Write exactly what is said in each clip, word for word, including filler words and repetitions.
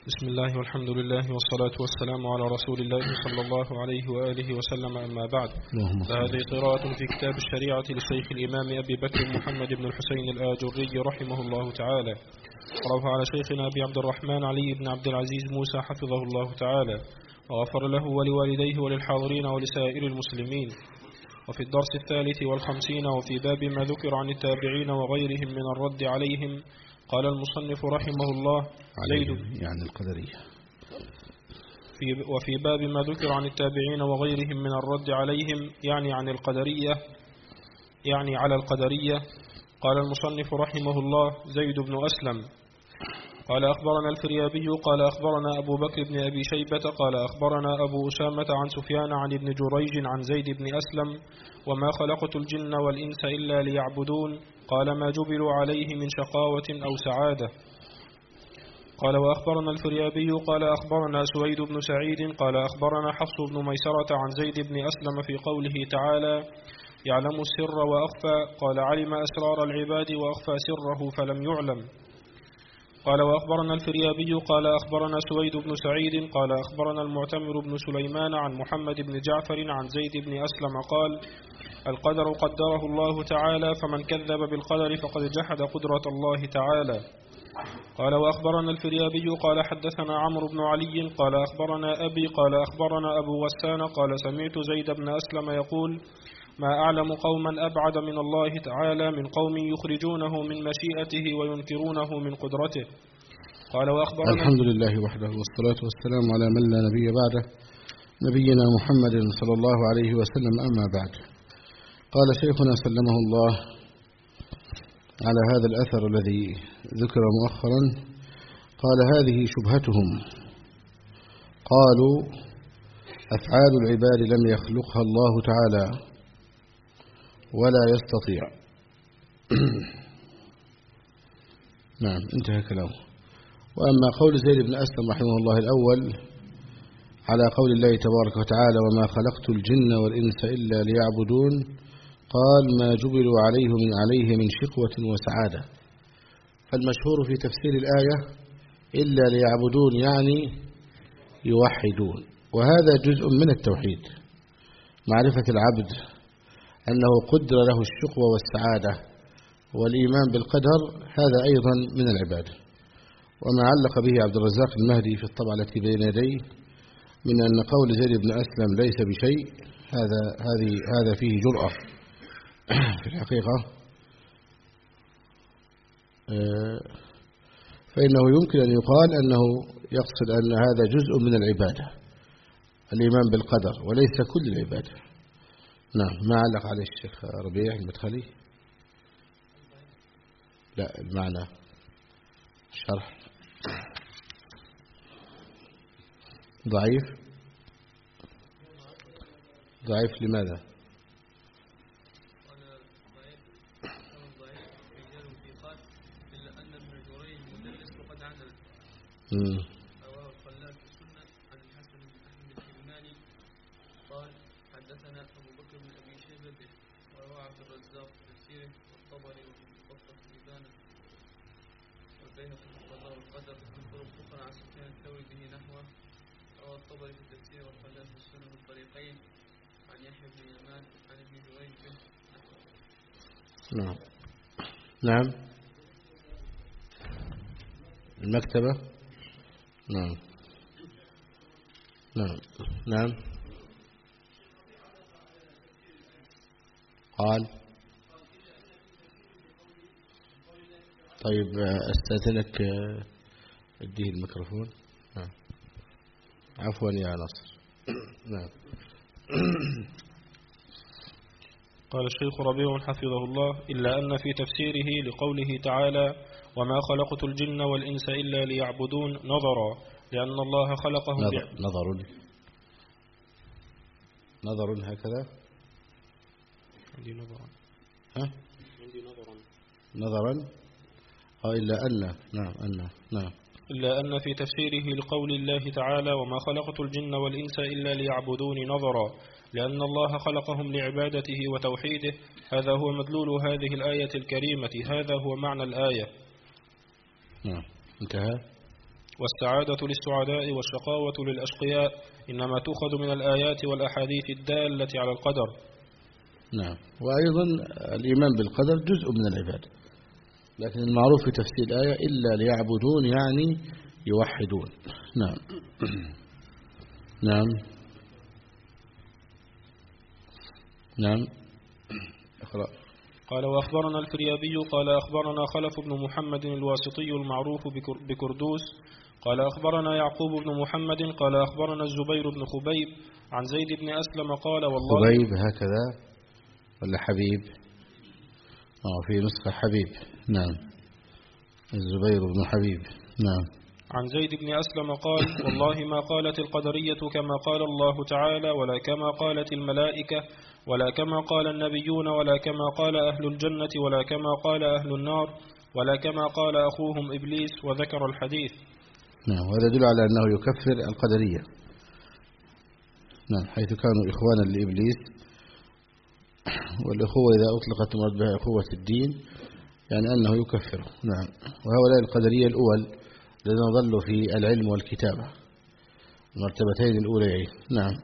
بسم الله والحمد لله والصلاة والسلام على رسول الله صلى الله عليه وآله وسلم، أما بعد. فهذه قراءة في كتاب الشريعة للشيخ الإمام أبي بكر محمد بن الحسين الآجري رحمه الله تعالى، رفع على شيخنا أبي عبد الرحمن علي بن عبد العزيز موسى حفظه الله تعالى، وغفر له ولوالديه وللحاضرين ولسائر المسلمين. وفي الدرس الثالث والخمسين وفي باب ما ذكر عن التابعين وغيرهم من الرد عليهم، قال المصنف رحمه الله زيد يعني القدرية. في وفي باب ما ذكر عن التابعين وغيرهم من الرد عليهم يعني عن القدرية يعني على القدرية. قال المصنف رحمه الله زيد بن أسلم قال أخبرنا الفريابي قال أخبرنا أبو بكر بن أبي شيبة قال أخبرنا أبو أسامة عن سفيان عن ابن جريج عن زيد بن أسلم وما خلقت الجن والإنس إلا ليعبدون، قال ما جبلوا عليه من شقاوة أو سعادة. قال وأخبرنا الفريابي قال أخبرنا سويد بن سعيد قال أخبرنا حفص بن ميسرة عن زيد بن أسلم في قوله تعالى يعلم السر وأخفى، قال علم أسرار العباد وأخفى سره فلم يعلم. قال وأخبرنا الفريابي قال أخبرنا سويد بن سعيد قال أخبرنا المعتمر بن سليمان عن محمد بن جعفر عن زيد بن أسلم قال القدر قدره الله تعالى، فمن كذب بالقدر فقد جحد قدرة الله تعالى. قال وأخبرنا الفريابي قال حدثنا عمرو بن علي قال أخبرنا أبي قال أخبرنا أبو غسان قال سمعت زيد بن أسلم يقول ما أعلم قوما أبعد من الله تعالى من قوم يخرجونه من مشيئته وينكرونه من قدرته. قال وأخبرنا الحمد لله وحده والصلاة والسلام على من لا نبي بعده نبينا محمد صلى الله عليه وسلم، أما بعد. قال شيخنا سلمه الله على هذا الأثر الذي ذكر مؤخرا، قال هذه شبهتهم، قالوا أفعال العباد لم يخلقها الله تعالى ولا يستطيع. نعم، انتهى كلامه. وأما قول زيد بن أسلم رحمه الله الأول على قول الله تبارك وتعالى وما خلقت الجن والإنس إلا ليعبدون، قال ما جبلوا عليه من عليه من شقوة وسعادة. فالمشهور في تفسير الآية إلا ليعبدون يعني يوحدون، وهذا جزء من التوحيد، معرفة العبد أنه قدر له الشقوة والسعادة، والإيمان بالقدر هذا أيضا من العبادة. وما علق به عبد الرزاق المهدي في الطبعة التي بين يديه من أن قول زيد بن أسلم ليس بشيء، هذا هذه هذا فيه جرأة في الحقيقة، فإنه يمكن أن يقال أنه يقصد أن هذا جزء من العبادة، الإيمان بالقدر، وليس كل العبادة. نعم. ما علق عليه الشيخ ربيع المدخلي؟ لا، المعنى الشرح ضعيف. ضعيف لماذا؟ امم رواه الخلال في السنة عن الحسن بن أحمد الكرماني قال حدثنا أبو بكر بن أبي شيبة وروى عبد الرزاق في تفسيره والطبري وفي مختصر الإبانة والبيهقي في القضاء والقدر من طرق أخرى عن سفيان الثوري به نحوه. روى الطبري في التفسير والخلال في السنة من طريقين عن يحيى بن يمان عن ابن جريج به نحوه. نعم. نعم. المكتبة. نعم. نعم. نعم. قال طيب استاذنك اديه الميكروفون. نعم. عفوا يا نصر. نعم. قال الشيخ ربيع حفظه الله إلا أن في تفسيره لقوله تعالى وما خلقت الجن والإنس إلا ليعبدون نظرا، لأن الله خلقهم نظر نظر نظر هكذا. عندي نظرا. ها؟ عندي نظرا. نظرا. أو إلا أن. نعم. أن. نعم. إلا أن في تفسيره لقول الله تعالى وما خلقت الجن والإنس إلا ليعبدون نظرا، لأن الله خلقهم لعبادته وتوحيده. هذا هو مدلول هذه الآية الكريمة، هذا هو معنى الآية. نعم. انتهى. والسعادة للسعداء والشقاوة للأشقياء إنما تؤخذ من الآيات والأحاديث الدالة على القدر. نعم. وأيضا الإيمان بالقدر جزء من العبادة، لكن المعروف في تفسير الآية إلا ليعبدون يعني يوحدون. نعم. نعم. نعم. اقرأ. قال وأخبرنا الفريابي قال أخبرنا خلف بن محمد الواسطي المعروف بكردوس قال أخبرنا يعقوب بن محمد قال أخبرنا الزبير بن خبيب عن زيد بن أسلم قال والله. خبيب هكذا ولا حبيب؟ آه في نسخة حبيب. نعم. الزبير بن حبيب. نعم. عن زيد بن أسلم قال والله ما قالت القدرية كما قال الله تعالى ولا كما قالت الملائكة ولا كما قال النبيون ولا كما قال أهل الجنة ولا كما قال أهل النار ولا كما قال أخوهم إبليس وذكر الحديث. نعم. وهذا يدل على أنه يكفر القدرية. نعم. حيث كانوا إخوانا لإبليس، والأخوة إذا أطلقت مراد بها أخوة الدين يعني أنه يكفره. نعم. وهؤلاء القدرية الأول الذين ظلوا في العلم والكتابة، المرتبتين الأوليين. نعم.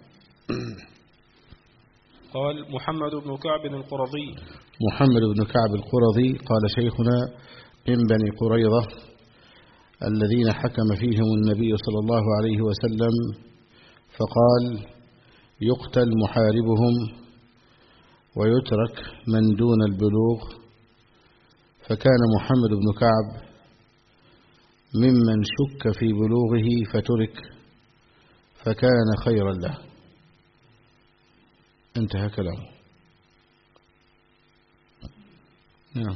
قال محمد بن كعب القرظي. محمد بن كعب القرظي قال شيخنا من بني قريظة الذين حكم فيهم النبي صلى الله عليه وسلم فقال يقتل محاربهم ويترك من دون البلوغ، فكان محمد بن كعب ممن شك في بلوغه فترك فكان خيرا له. انتهى كلامه. نعم.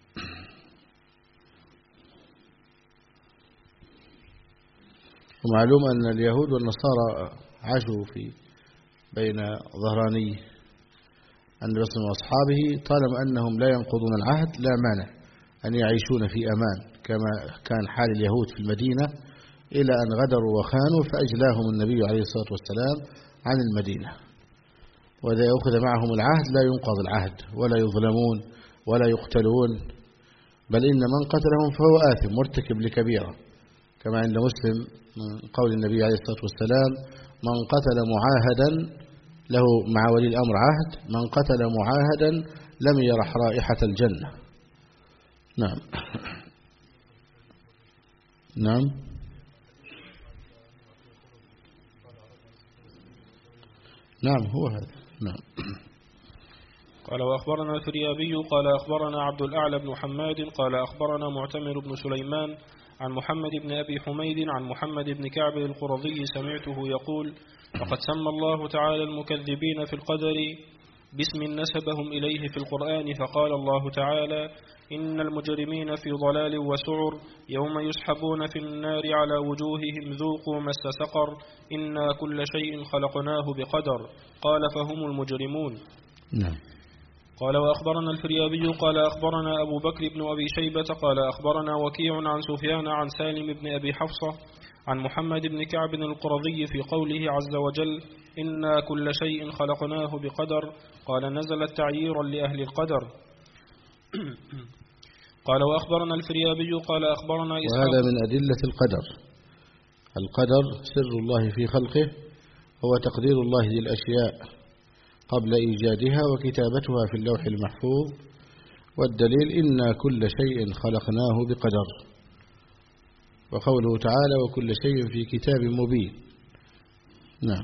ومعلوم أن اليهود والنصارى عاشوا في بين ظهراني النبي صلى الله عليه وسلم وأصحابه، طالما أنهم لا ينقضون العهد لا مانع أن يعيشون في أمان كما كان حال اليهود في المدينة، إلى أن غدروا وخانوا فأجلاهم النبي عليه الصلاة والسلام عن المدينة. وإذا أخذ معهم العهد لا ينقض العهد ولا يظلمون ولا يقتلون، بل إن من قتلهم فهو آثم مرتكب لكبيرة، كما عند مسلم من قول النبي عليه الصلاة والسلام من قتل معاهدا له مع ولي الأمر عهد، من قتل معاهدا لم يرح رائحة الجنة. نعم. نعم. نعم هو هذا. نعم. قال وأخبرنا الفريابي قال أخبرنا عبد الأعلى بن حماد قال أخبرنا معتمر بن سليمان عن محمد بن أبي حميد عن محمد بن كعب القرظي سمعته يقول وقد سمى الله تعالى المكذبين في القدر باسم نسبهم إليه في القرآن، فقال الله تعالى إن المجرمين في ضلال وسعر يوم يسحبون في النار على وجوههم ذوقوا مس سقر إنا كل شيء خلقناه بقدر قال فهم المجرمون. نعم. قال وأخبرنا الفريابي قال أخبرنا أبو بكر بن أبي شيبة قال أخبرنا وكيع عن سفيان عن سالم بن أبي حفصة عن محمد بن كعب القرظي في قوله عز وجل إنا كل شيء خلقناه بقدر قال نزل تعييرا لأهل القدر. قال وأخبرنا الفريابي قال أخبرنا إسحاق. وهذا من أدلة القدر. القدر سر الله في خلقه، هو تقدير الله للأشياء قبل إيجادها وكتابتها في اللوح المحفوظ، والدليل إنا كل شيء خلقناه بقدر، وقوله تعالى وكل شيء في كتاب مبين. نعم.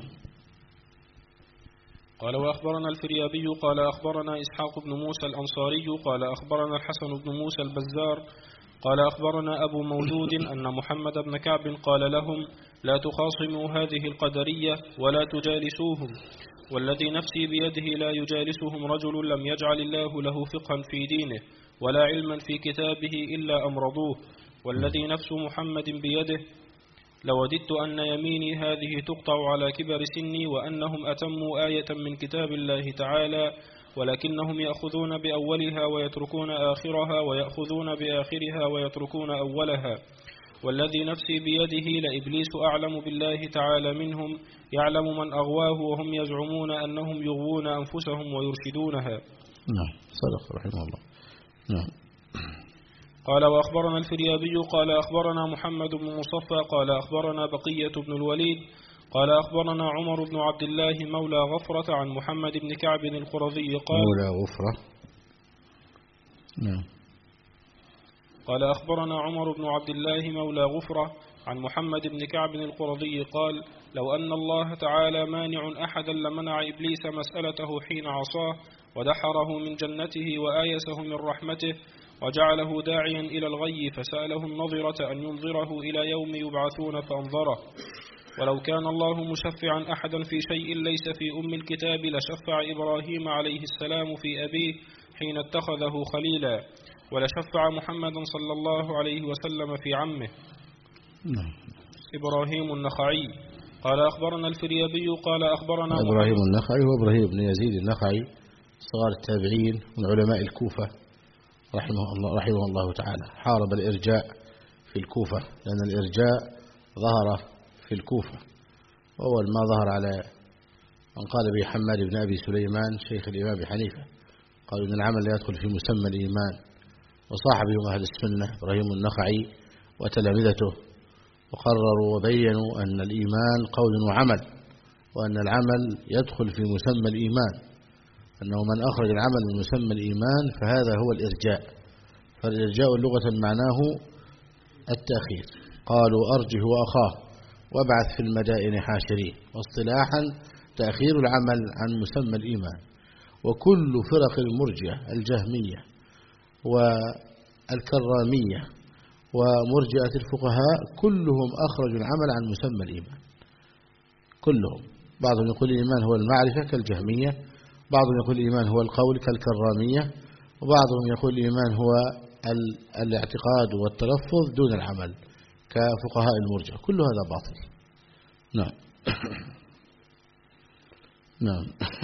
قال وأخبرنا الفريابي قال أخبرنا إسحاق بن موسى الأنصاري قال أخبرنا الحسن بن موسى البزار قال أخبرنا أبو مودود أن محمد بن كعب قال لهم لا تخاصموا هذه القدرية ولا تجالسوهم، والذي نفسي بيده لا يجالسهم رجل لم يجعل الله له فقها في دينه ولا علما في كتابه إلا أمرضوه، والذي نفس محمد بيده لوددت أن يميني هذه تقطع على كبر سني وأنهم أتموا آية من كتاب الله تعالى، ولكنهم يأخذون بأولها ويتركون آخرها ويأخذون بآخرها ويتركون أولها، والذي نفسي بيده لإبليس أعلم بالله تعالى منهم يعلم من أغواه وهم يزعمون أنهم يغوون أنفسهم ويرشدونها. نعم صدق رحمه الله. نعم. قال وأخبرنا الفريابي قال أخبرنا محمد بن مصفى قال أخبرنا بقية بن الوليد قال أخبرنا عمر بن عبد الله مولى غفرة عن محمد بن كعب القرظي قال مولى غفرة. نعم. قال أخبرنا عمر بن عبد الله مولى غفرة عن محمد بن كعب القرظي قال لو أن الله تعالى مانع أحدا لمنع إبليس مسألته حين عصاه ودحره من جنته وآيسه من رحمته وجعله داعيا إلى الغي فسأله النظرة أن ينظره إلى يوم يبعثون فأنظره. ولو كان الله مشفعا أحدا في شيء ليس في أم الكتاب لشفع إبراهيم عليه السلام في أبيه حين اتخذه خليلا، ولشفع محمدا صلى الله عليه وسلم في عمه إبراهيم النخعي. قال أخبرنا الفريابي قال أخبرنا إبراهيم النخعي وإبراهيم بن يزيد النخعي صغار التابعين من علماء الكوفة رحمه الله, رحمه الله تعالى. حارب الإرجاء في الكوفة لأن الإرجاء ظهر في الكوفة، وأول ما ظهر على من قال به حماد بن أبي سليمان شيخ الإمام أبي حنيفة، قالوا إن العمل لا يدخل في مسمى الإيمان، وصاحبهم أهل السنة إبراهيم النخعي وتلامذته، وقرروا وبينوا أن الإيمان قول وعمل، وأن العمل يدخل في مسمى الإيمان، أنه من أخرج العمل من مسمى الإيمان فهذا هو الإرجاء. فالإرجاء لغة معناه التأخير، قالوا أرجه وأخاه وابعث في المدائن حاشرين، واصطلاحا تأخير العمل عن مسمى الإيمان. وكل فرق المرجئة الجهمية والكرامية ومرجئة الفقهاء كلهم أخرجوا العمل عن مسمى الإيمان، كلهم. بعضهم يقول الإيمان هو المعرفة كالجهمية، بعضهم يقول الإيمان هو القول كالكرامية، وبعضهم يقول الإيمان هو الاعتقاد والتلفظ دون العمل كفقهاء المرجئة. كل هذا باطل. نعم. نعم.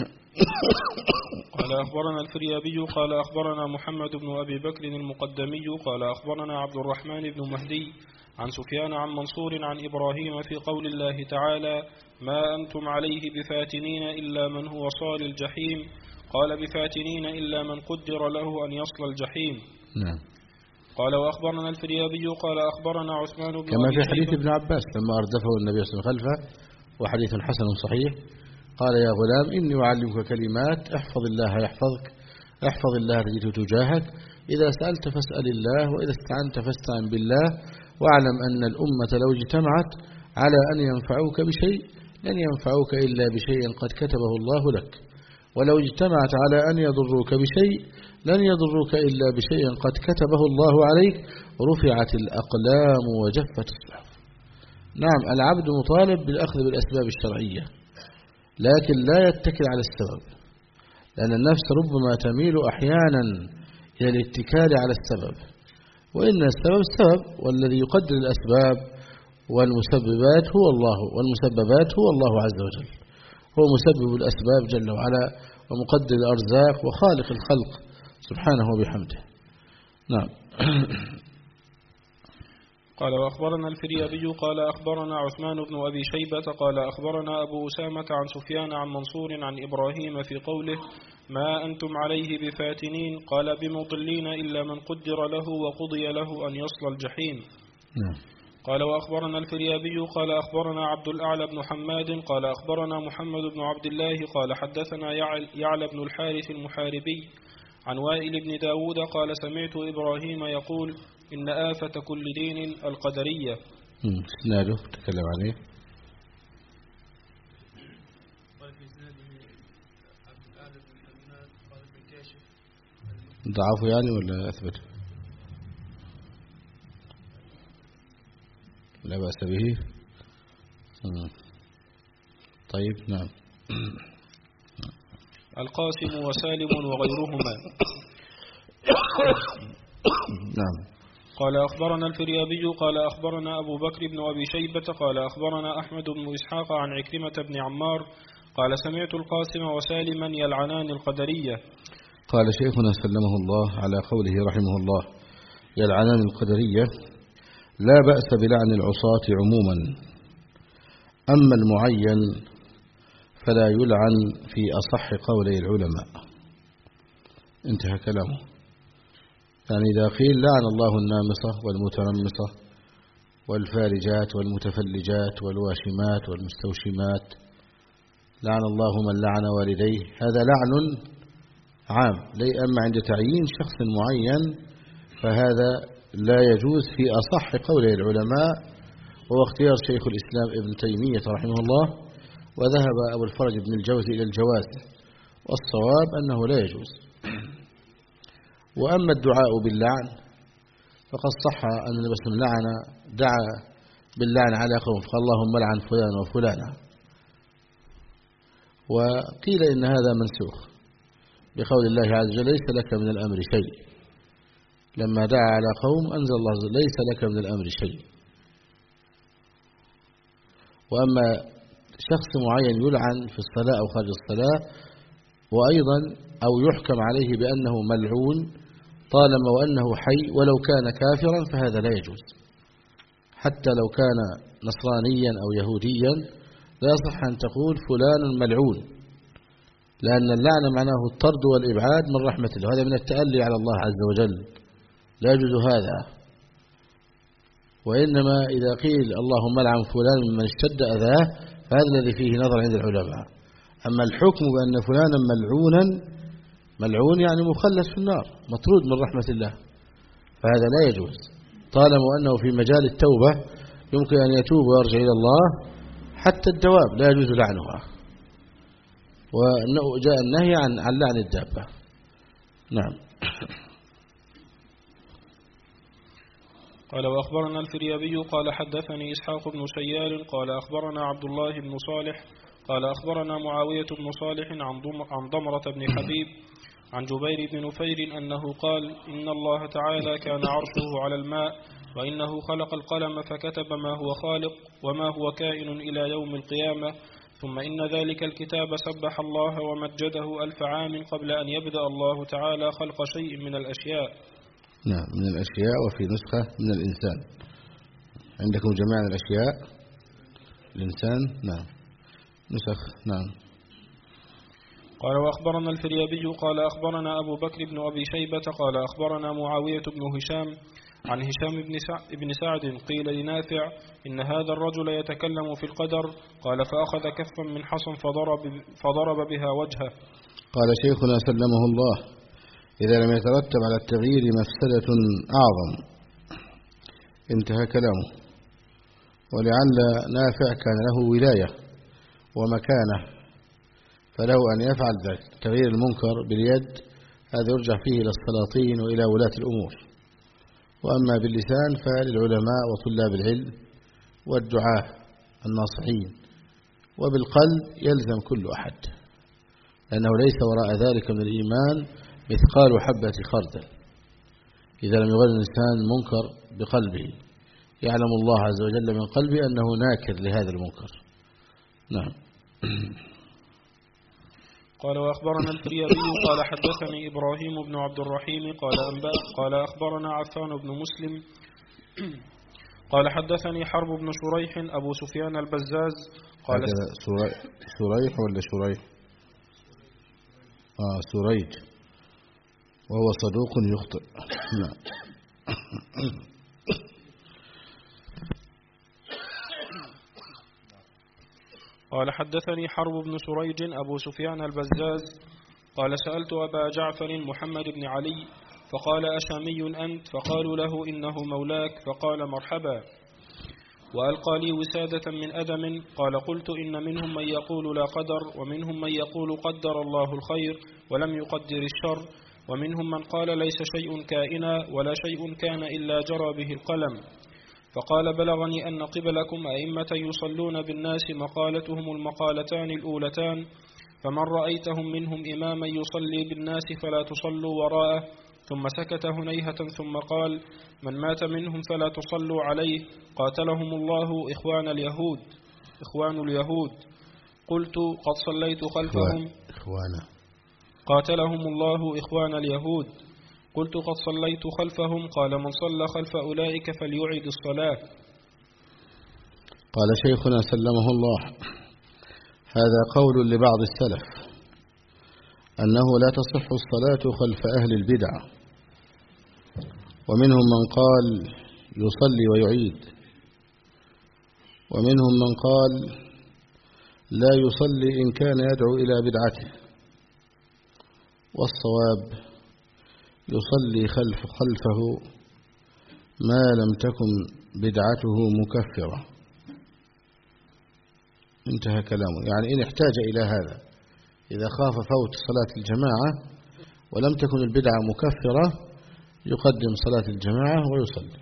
قال أخبرنا الفريابي قال أخبرنا محمد بن أبي بكر المقدمي قال أخبرنا عبد الرحمن بن مهدي عن سفيان عن منصور عن إبراهيم في قول الله تعالى ما أنتم عليه بفاتنين إلا من هو صال الجحيم، قال بفاتنين إلا من قدر له أن يصل الجحيم. نعم. قال وأخبرنا الفريابي قال أخبرنا عثمان بن كما في حديث ابن عباس لما أردفه النبي صلى الله عليه وسلم خلفه، وحديث حسن صحيح، قال يا غلام إني أعلمك كلمات احفظ الله يحفظك، احفظ الله تجده تجاهك، إذا سألت فاسأل الله، وإذا استعنت فاستعن بالله، واعلم أن الأمة لو اجتمعت على أن ينفعوك بشيء لن ينفعوك إلا بشيء قد كتبه الله لك، ولو اجتمعت على أن يضروك بشيء لن يضروك إلا بشيء قد كتبه الله عليك، رفعت الأقلام وجفت الصحف. نعم، العبد مطالب بالأخذ بالأسباب الشرعية، لكن لا يتكل على السبب، لأن النفس ربما تميل أحيانا إلى الاتكال على السبب، وإن السبب السبب، والذي يقدر الأسباب والمسببات هو الله، والمسببات هو الله عز وجل، هو مسبب الأسباب جل وعلا ومقدر الأرزاق وخالق الخلق سبحانه وبحمده. نعم. قال وأخبرنا الفريابي قال أخبرنا عثمان بن أبي شيبة قال أخبرنا أبو أسامة عن سفيان عن منصور عن إبراهيم في قوله ما أنتم عليه بفاتنين، قال بمضلين إلا من قدر له وقضي له أن يصل الجحيم. نعم. قال وأخبرنا الفريابي قال أخبرنا عبد الأعلى بن حماد قال أخبرنا محمد بن عبد الله قال حدثنا يعلى بن الحارث المحاربي عن وائل بن داود قال سمعت إبراهيم يقول إن آفة كل دين القدرية. اسناده تكلم عليه. قال في اسناده عبد الأعلى بن حماد قال ابن كاشف ضعفه يعني ولا أثبته؟ لا بأس به. طيب. نعم. القاسم وسالم وغيرهما. نعم. قال أخبرنا الفريابي قال أخبرنا أبو بكر بن أبي شيبة قال أخبرنا أحمد بن إسحاق عن عكرمة بن عمار قال سمعت القاسم وسالما يلعنان القدرية. قال شيخنا سلمه الله على قوله رحمه الله يلعنان القدرية لا بأس بلعن العصاة عموما، أما المعين فلا يلعن في أصح قولي العلماء. انتهى كلامه. يعني إذا قيل لعن الله النامصة والمتنمصة والفارجات والمتفلجات والواشمات والمستوشمات، لعن الله من لعن والديه، هذا لعن عام. أما عند تعيين شخص معين فهذا لا يجوز في أصح قول العلماء، وهو اختيار شيخ الإسلام ابن تيمية رحمه الله، وذهب أبو الفرج بن الجوزي إلى الجواز، والصواب أنه لا يجوز. وأما الدعاء باللعن فقد صح أن النبي صلى الله عليه وسلم لعن دعا باللعن على قوم فقال اللهم لعن فلان وفلانا، وقيل إن هذا منسوخ بقول الله عز وجل ليس لك من الأمر شيء، لما دعا على قوم أنزل الله عز وجل ليس لك من الأمر شيء. وأما شخص معين يلعن في الصلاة أو خارج الصلاة، وأيضا أو يحكم عليه بأنه ملعون طالما وأنه حي ولو كان كافرا فهذا لا يجوز، حتى لو كان نصرانيا أو يهوديا لا يصح أن تقول فلان ملعون، لأن اللعنة معناه الطرد والإبعاد من رحمة الله، هذا من التألي على الله عز وجل، لا يجوز هذا. وإنما إذا قيل اللهم لعن فلان ممن اشتد أذاه فهذا الذي فيه نظر عند العلماء. أما الحكم بأن فلانا ملعونا، ملعون يعني مخلد في النار مطرود من رحمة الله، فهذا لا يجوز طالما أنه في مجال التوبة يمكن أن يتوب ويرجع إلى الله. حتى الدواب لا يجوز لعنها، وجاء النهي عن عن لعن الدابة. نعم. قال وأخبرنا الفريابي قال حدثني إسحاق بن سيال قال أخبرنا عبد الله بن صالح قال أخبرنا معاوية بن صالح عن ضمرة بن حبيب عن جبير بن نفير أنه قال إن الله تعالى كان عرشه على الماء، وإنه خلق القلم فكتب ما هو خالق وما هو كائن إلى يوم القيامة، ثم إن ذلك الكتاب سبح الله ومجده ألف عام قبل أن يبدأ الله تعالى خلق شيء من الأشياء. نعم، من الأشياء، وفي نسخة من الإنسان. عندكم جميع الأشياء الإنسان. نعم نسخ. نعم. قال وأخبرنا الفريابي قال أخبرنا أبو بكر بن أبي شيبة قال أخبرنا معاوية بن هشام عن هشام بن سعد قيل لنافع إن هذا الرجل يتكلم في القدر، قال فأخذ كفا من حصن فضرب, فضرب بها وجهه. قال شيخنا سلمه الله إذا لم يترتب على التغيير مفسدة أعظم انتهى كلامه. ولعل نافع كان له ولاية ومكانة فله أن يفعل ذلك، تغيير المنكر باليد هذا يرجع فيه إلى السلاطين وإلى ولاة الأمور، وأما باللسان فللعلماء وطلاب العلم والدعاة الناصحين، وبالقلب يلزم كل أحد، لأنه ليس وراء ذلك من الإيمان مثقال حبة خردل. إذا لم يغير الإنسان منكر بقلبه يعلم الله عز وجل من قلبه أنه ناكر لهذا المنكر. نعم. قال وأخبرنا الفريابي قال حدثني إبراهيم بن عبد الرحيم قال أنبأ قال أخبرنا عفان بن مسلم قال حدثني حرب بن شريح أبو سفيان البزاز قال شريح ولا شريح؟ آه سريج، وهو صدوق يخطئ. نعم. قال حدثني حرب بن سريج أبو سفيان البزاز قال سألت أبا جعفر محمد بن علي فقال أشامي أنت؟ فقالوا له إنه مولاك، فقال مرحبا، وألقى لي وسادة من أدم. قال قلت إن منهم من يقول لا قدر، ومنهم من يقول قدر الله الخير ولم يقدر الشر، ومنهم من قال ليس شيء كائنا ولا شيء كان إلا جرى به القلم. فقال بلغني أن قبلكم أئمة يصلون بالناس مقالتهم المقالتان الأولتان، فمن رأيتهم منهم إماما يصلي بالناس فلا تصلوا وراءه. ثم سكت هنيهة ثم قال من مات منهم فلا تصلوا عليه، قاتلهم الله إخوان اليهود إخوان اليهود. قلت قد صليت خلفهم إخوانا. قاتلهم الله إخوان اليهود. قلت قد صليت خلفهم. قال من صلى خلف أولئك فليعيد الصلاة. قال شيخنا سلمه الله هذا قول لبعض السلف أنه لا تصح الصلاة خلف أهل البدع، ومنهم من قال يصلي ويعيد، ومنهم من قال لا يصلي إن كان يدعو إلى بدعته، والصواب يصلي خلف خلفه ما لم تكن بدعته مكفرة. انتهى كلامه. يعني إن احتاج إلى هذا، إذا خاف فوت صلاة الجماعة ولم تكن البدعة مكفرة يقدم صلاة الجماعة ويصلي،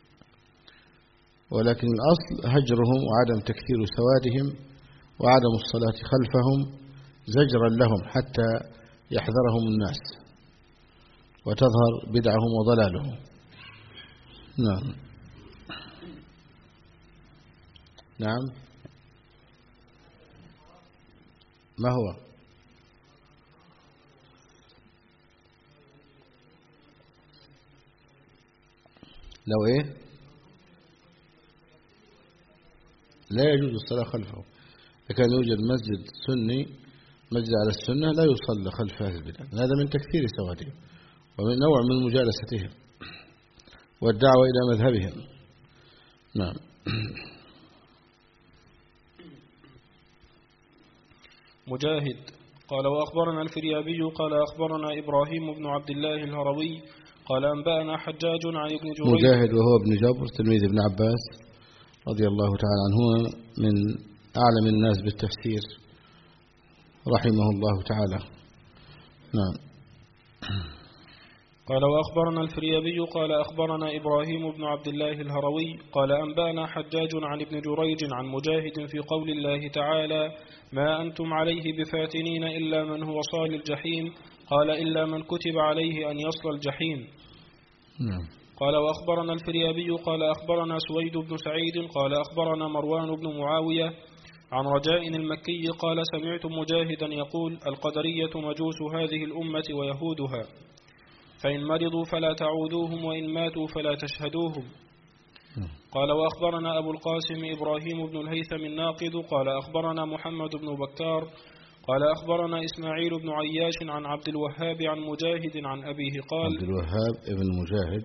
ولكن الأصل هجرهم وعدم تكثير سوادهم وعدم الصلاة خلفهم زجرا لهم حتى يحذرهم الناس وتظهر بدعهم وضلالهم. نعم. نعم. ما هو؟ لو ايه؟ لا يجوز الصلاة خلفه. إذا كان يوجد مسجد سني، مسجد على السنة، لا يصلى خلف أهل البدع، هذا من تكثير سوادهم ومن نوع من مجالستهم والدعوة إلى مذهبهم. نعم. مجاهد قال وأخبرنا الفريابي قال أخبرنا إبراهيم بن عبد الله الهروي قال أنبأنا حجاج عن ابن جريج. مجاهد وهو ابن جبر تلميذ ابن عباس رضي الله تعالى عنه، من أعلم الناس بالتفسير رحمه الله تعالى. نعم. قال وأخبرنا الفريابي قال أخبرنا إبراهيم بن عبد الله الهروي قال أنبأنا حجاج عن ابن جريج عن مجاهد في قول الله تعالى ما أنتم عليه بفاتنين إلا من هو صال الجحيم، قال إلا من كتب عليه أن يصل الجحيم. نعم. قال وأخبرنا الفريابي قال أخبرنا سويد بن سعيد قال أخبرنا مروان بن معاوية عن رجاء المكي قال سمعت مجاهدا يقول القدرية مجوس هذه الأمة ويهودها، فإن مرضوا فلا تعودوهم وإن ماتوا فلا تشهدوهم. قال وأخبرنا أبو القاسم إبراهيم بن الهيثم الناقد قال أخبرنا محمد بن بكار قال أخبرنا إسماعيل بن عياش عن عبد الوهاب عن مجاهد عن أبيه قال. عبد الوهاب ابن مجاهد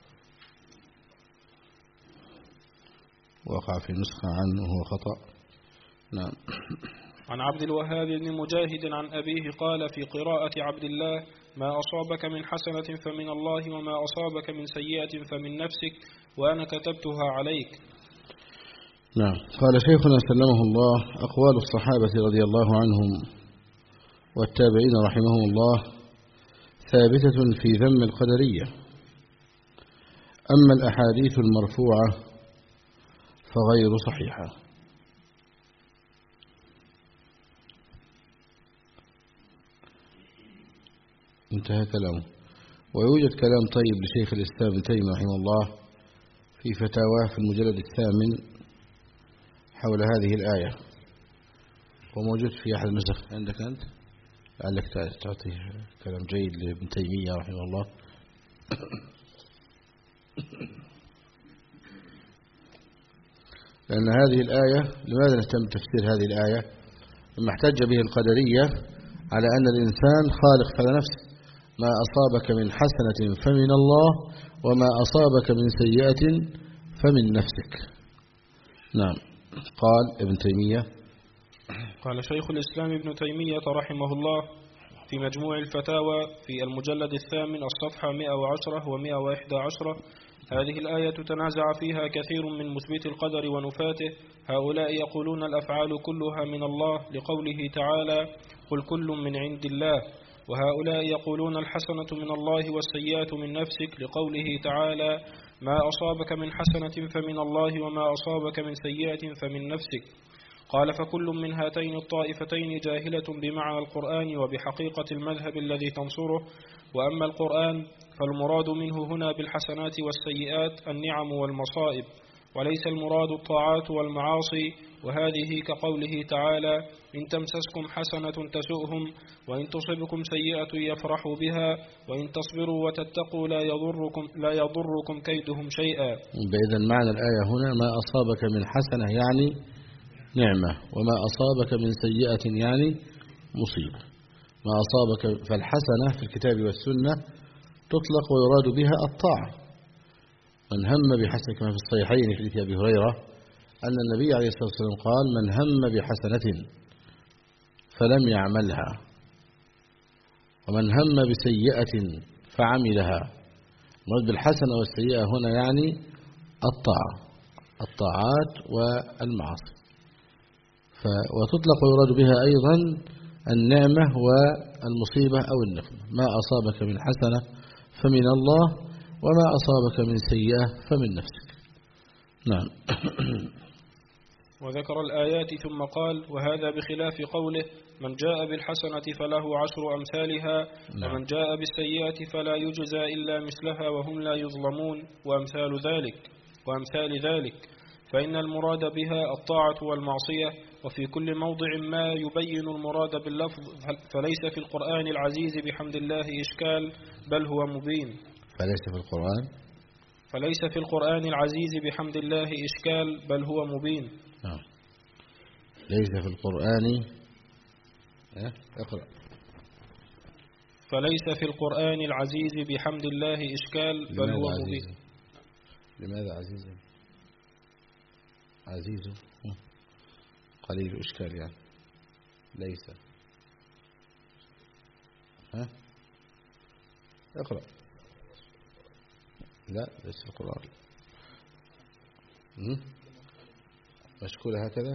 وقع في نسخة عنه وهو خطأ. نعم. عن عبد الوهاب بن مجاهد عن أبيه قال في قراءة عبد الله ما أصابك من حسنة فمن الله وما أصابك من سيئة فمن نفسك وأنا كتبتها عليك. نعم. قال شيخنا سلمه الله أقوال الصحابة رضي الله عنهم والتابعين رحمهم الله ثابتة في ذم القدرية، أما الأحاديث المرفوعة فغير صحيحة. انتهى كلامه. ويوجد كلام طيب لشيخ الإسلام ابن تيمية رحمه الله في فتاواه في المجلد الثامن حول هذه الآية، وموجود في أحد النسخ عندك أنت، لعلك تعطي كلام جيد لابن تيمية رحمه الله. لأن هذه الآية، لماذا نهتم بتفسير هذه الآية؟ لما احتج به القدرية على أن الإنسان خالق على نفسه، ما أصابك من حسنة فمن الله وما أصابك من سيئة فمن نفسك. نعم. قال ابن تيمية قال شيخ الإسلام ابن تيمية رحمه الله في مجموع الفتاوى في المجلد الثامن الصفحة مئة وعشرة ومئة وإحدى عشرة هذه الآية تنازع فيها كثير من مثبت القدر ونفاته. هؤلاء يقولون الأفعال كلها من الله لقوله تعالى قل كل من عند الله، وهؤلاء يقولون الحسنة من الله والسيئات من نفسك لقوله تعالى ما أصابك من حسنة فمن الله وما أصابك من سيئة فمن نفسك. قال فكل من هاتين الطائفتين جاهلة بمعنى القرآن وبحقيقة المذهب الذي تنصره. وأما القرآن فالمراد منه هنا بالحسنات والسيئات النعم والمصائب، وليس المراد الطاعات والمعاصي، وهذه كقوله تعالى إن تمسسكم حسنة تسؤهم وإن تصبكم سيئة يفرحوا بها وإن تصبروا وتتقوا لا يضركم, لا يضركم كيدهم شيئا. بإذن معنى الآية هنا ما أصابك من حسنة يعني نعمة، وما أصابك من سيئة يعني مصيبة. ما أصابك، فالحسنة في الكتاب والسنة تطلق ويراد بها الطاعة، من هم بحسنة كما في الصحيحين في حديث أبي هريرة أن النبي عليه الصلاة والسلام قال من هم بحسنة فلم يعملها ومن هم بسيئة فعملها. المراد بالحسنة والسيئة هنا يعني الطاعة الطاعات والمعاصي، وتطلق ويراد بها أيضا النعمة والمصيبة أو النقمة. ما أصابك من حسنة فمن الله وما أصابك من سيئة فمن نفسك. نعم. وذكر الآيات ثم قال وهذا بخلاف قوله من جاء بالحسنة فله عشر أمثالها ومن جاء بالسيئة فلا يجزى إلا مثلها وهم لا يظلمون وأمثال ذلك وأمثال ذلك فإن المراد بها الطاعة والمعصية. وفي كل موضع ما يبين المراد باللفظ فليس في القرآن العزيز بحمد الله إشكال بل هو مبين. فليس في القرآن فليس في القرآن العزيز بحمد الله إشكال بل هو مبين. آه. ليس في القرآن اه؟ اقرأ. فليس في القرآن العزيز بحمد الله إشكال بل هو عزيز؟ مبين. لماذا عزيز؟ عزيز قليل إشكال يعني ليس. ها اقرأ. لا ليس في القرآن مشكولة هكذا.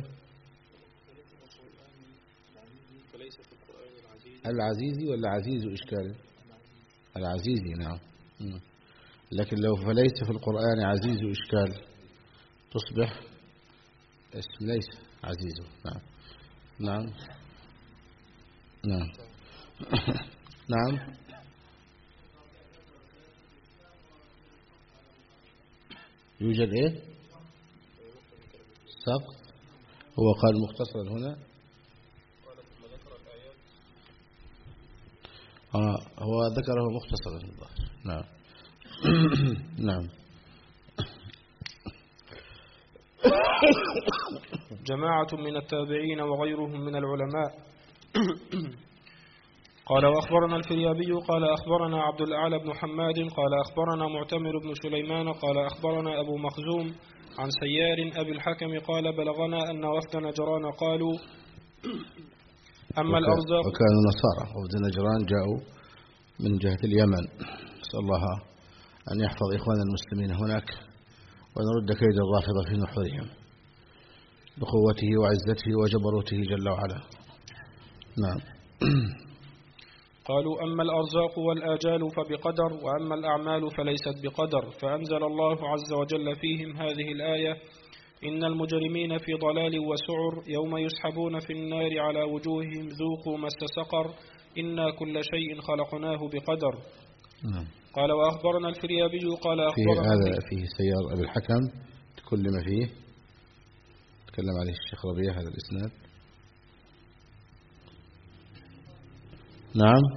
العزيزي ولا عزيز إشكال؟ العزيزي نعم. لكن لو فليس في القرآن عزيز إشكال تصبح اسم ليس عزيز. نعم نعم نعم نعم. يوجد ايه سقط. هو قال مختصرا هنا آه هو ذكره مختصرا الظاهر. نعم نعم. جماعة من التابعين وغيرهم من العلماء. قال وأخبرنا الفريابي قال أخبرنا عبد الأعلى بن حماد قال أخبرنا معتمر بن سليمان قال أخبرنا أبو مخزوم عن سيار أبي الحكم قال بلغنا أن وفد نجران قالوا أما الأرزاق. وكانوا نصارى وفد نجران جاءوا من جهة اليمن. نسأل الله أن يحفظ إخوان المسلمين هناك ونرد كيد الرافضة في نحورهم بقوته وعزته وجبروته جل وعلا. نعم. قالوا أما الأرزاق والآجال فبقدر وأما الأعمال فليست بقدر. فأنزل الله عز وجل فيهم هذه الآية إن المجرمين في ضلال وسعر يوم يسحبون في النار على وجوههم ذوقوا مس سقر إنا كل شيء خلقناه بقدر. نعم. قال وأخبرنا الفريابي قال أخبرنا فيه هذا فيه سيار أبي الحكم كل ما فيه تكلم عليه الشيخ ربيع هذا الإسناد. نعم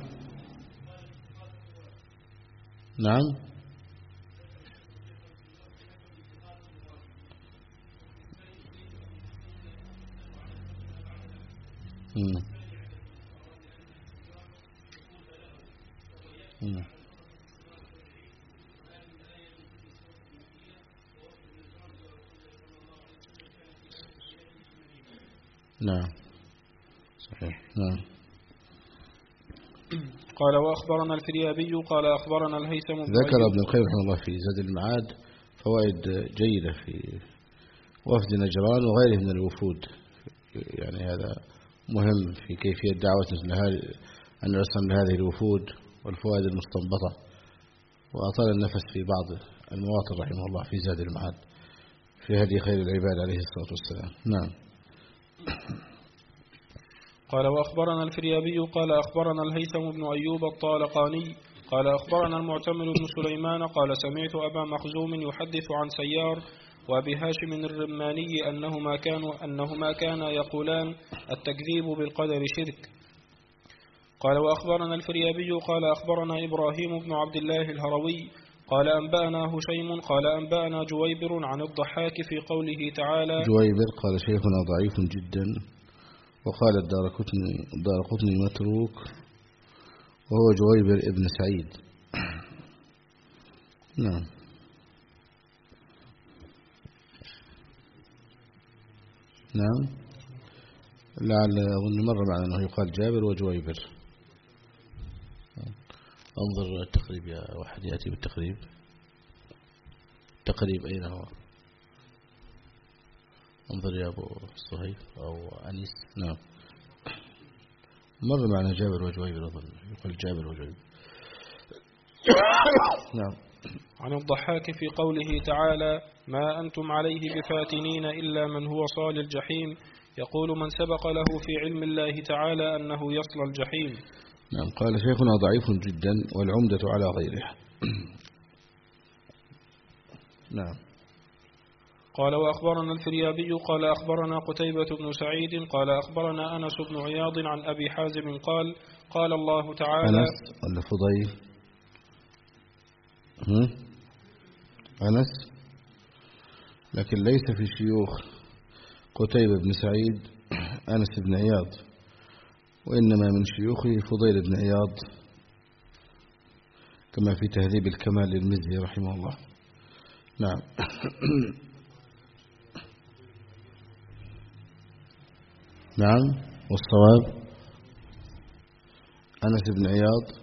نعم مم. مم. نعم صحيح. نعم. قال وأخبرنا الفريابي قال أخبرنا الهيثم. ذكر ابن القيم رحمه الله في زاد المعاد فوائد جيدة في وفد نجران وغيره من الوفود. يعني هذا مهم في كيفية دعوة مثل هذه أن نرسم لهذه الوفود والفوائد المستنبطة. وأطال النفس في بعض المواطن رحمه الله في زاد المعاد في هدي خير العباد عليه الصلاة والسلام. نعم. قال وأخبرنا الفريابي قال أخبرنا الهيثم بن أيوب الطالقاني قال أخبرنا المعتمر بن سليمان قال سمعت أبا مخزوم يحدث عن سيار وأبي هاشم الرماني أنهما كانوا أنهما كانا يقولان التكذيب بالقدر شرك. قال وأخبرنا الفريابي قال أخبرنا إبراهيم بن عبد الله الهروي قال أنبأنا هشيم قال أنبأنا جويبر عن الضحاك في قوله تعالى. جويبر قال شيخنا ضعيف جدا وقال الدارقطني الدارقطني متروك وهو جويبر ابن سعيد. نعم. نعم لعل أظن مرة معنا أنه يقال جابر وجويبر. انظر التقريب يا واحد يأتي بالتقريب. التقريب أين هو؟ انظر يا أبو صهيب أو أنيس. نعم مر معنا جابر وجويبر أظن يقول جابر وجويبر. نعم. عن الضحاك في قوله تعالى ما أنتم عليه بفاتنين إلا من هو صال الجحيم يقول من سبق له في علم الله تعالى أنه يصل الجحيم. نعم قال شيخنا ضعيف جدا والعمدة على غيره. نعم. قال وأخبرنا الفريابي قال أخبرنا قتيبة بن سعيد قال أخبرنا أنس بن عياض عن أبي حازم قال قال الله تعالى أنس ولا فضيل؟ أنس لكن ليس في شيوخ قتيبة بن سعيد أنس بن عياض وإنما من شيوخه فضيل بن عياض كما في تهذيب الكمال للمزي رحمه الله. نعم. نعم والصواب أنس بن عياض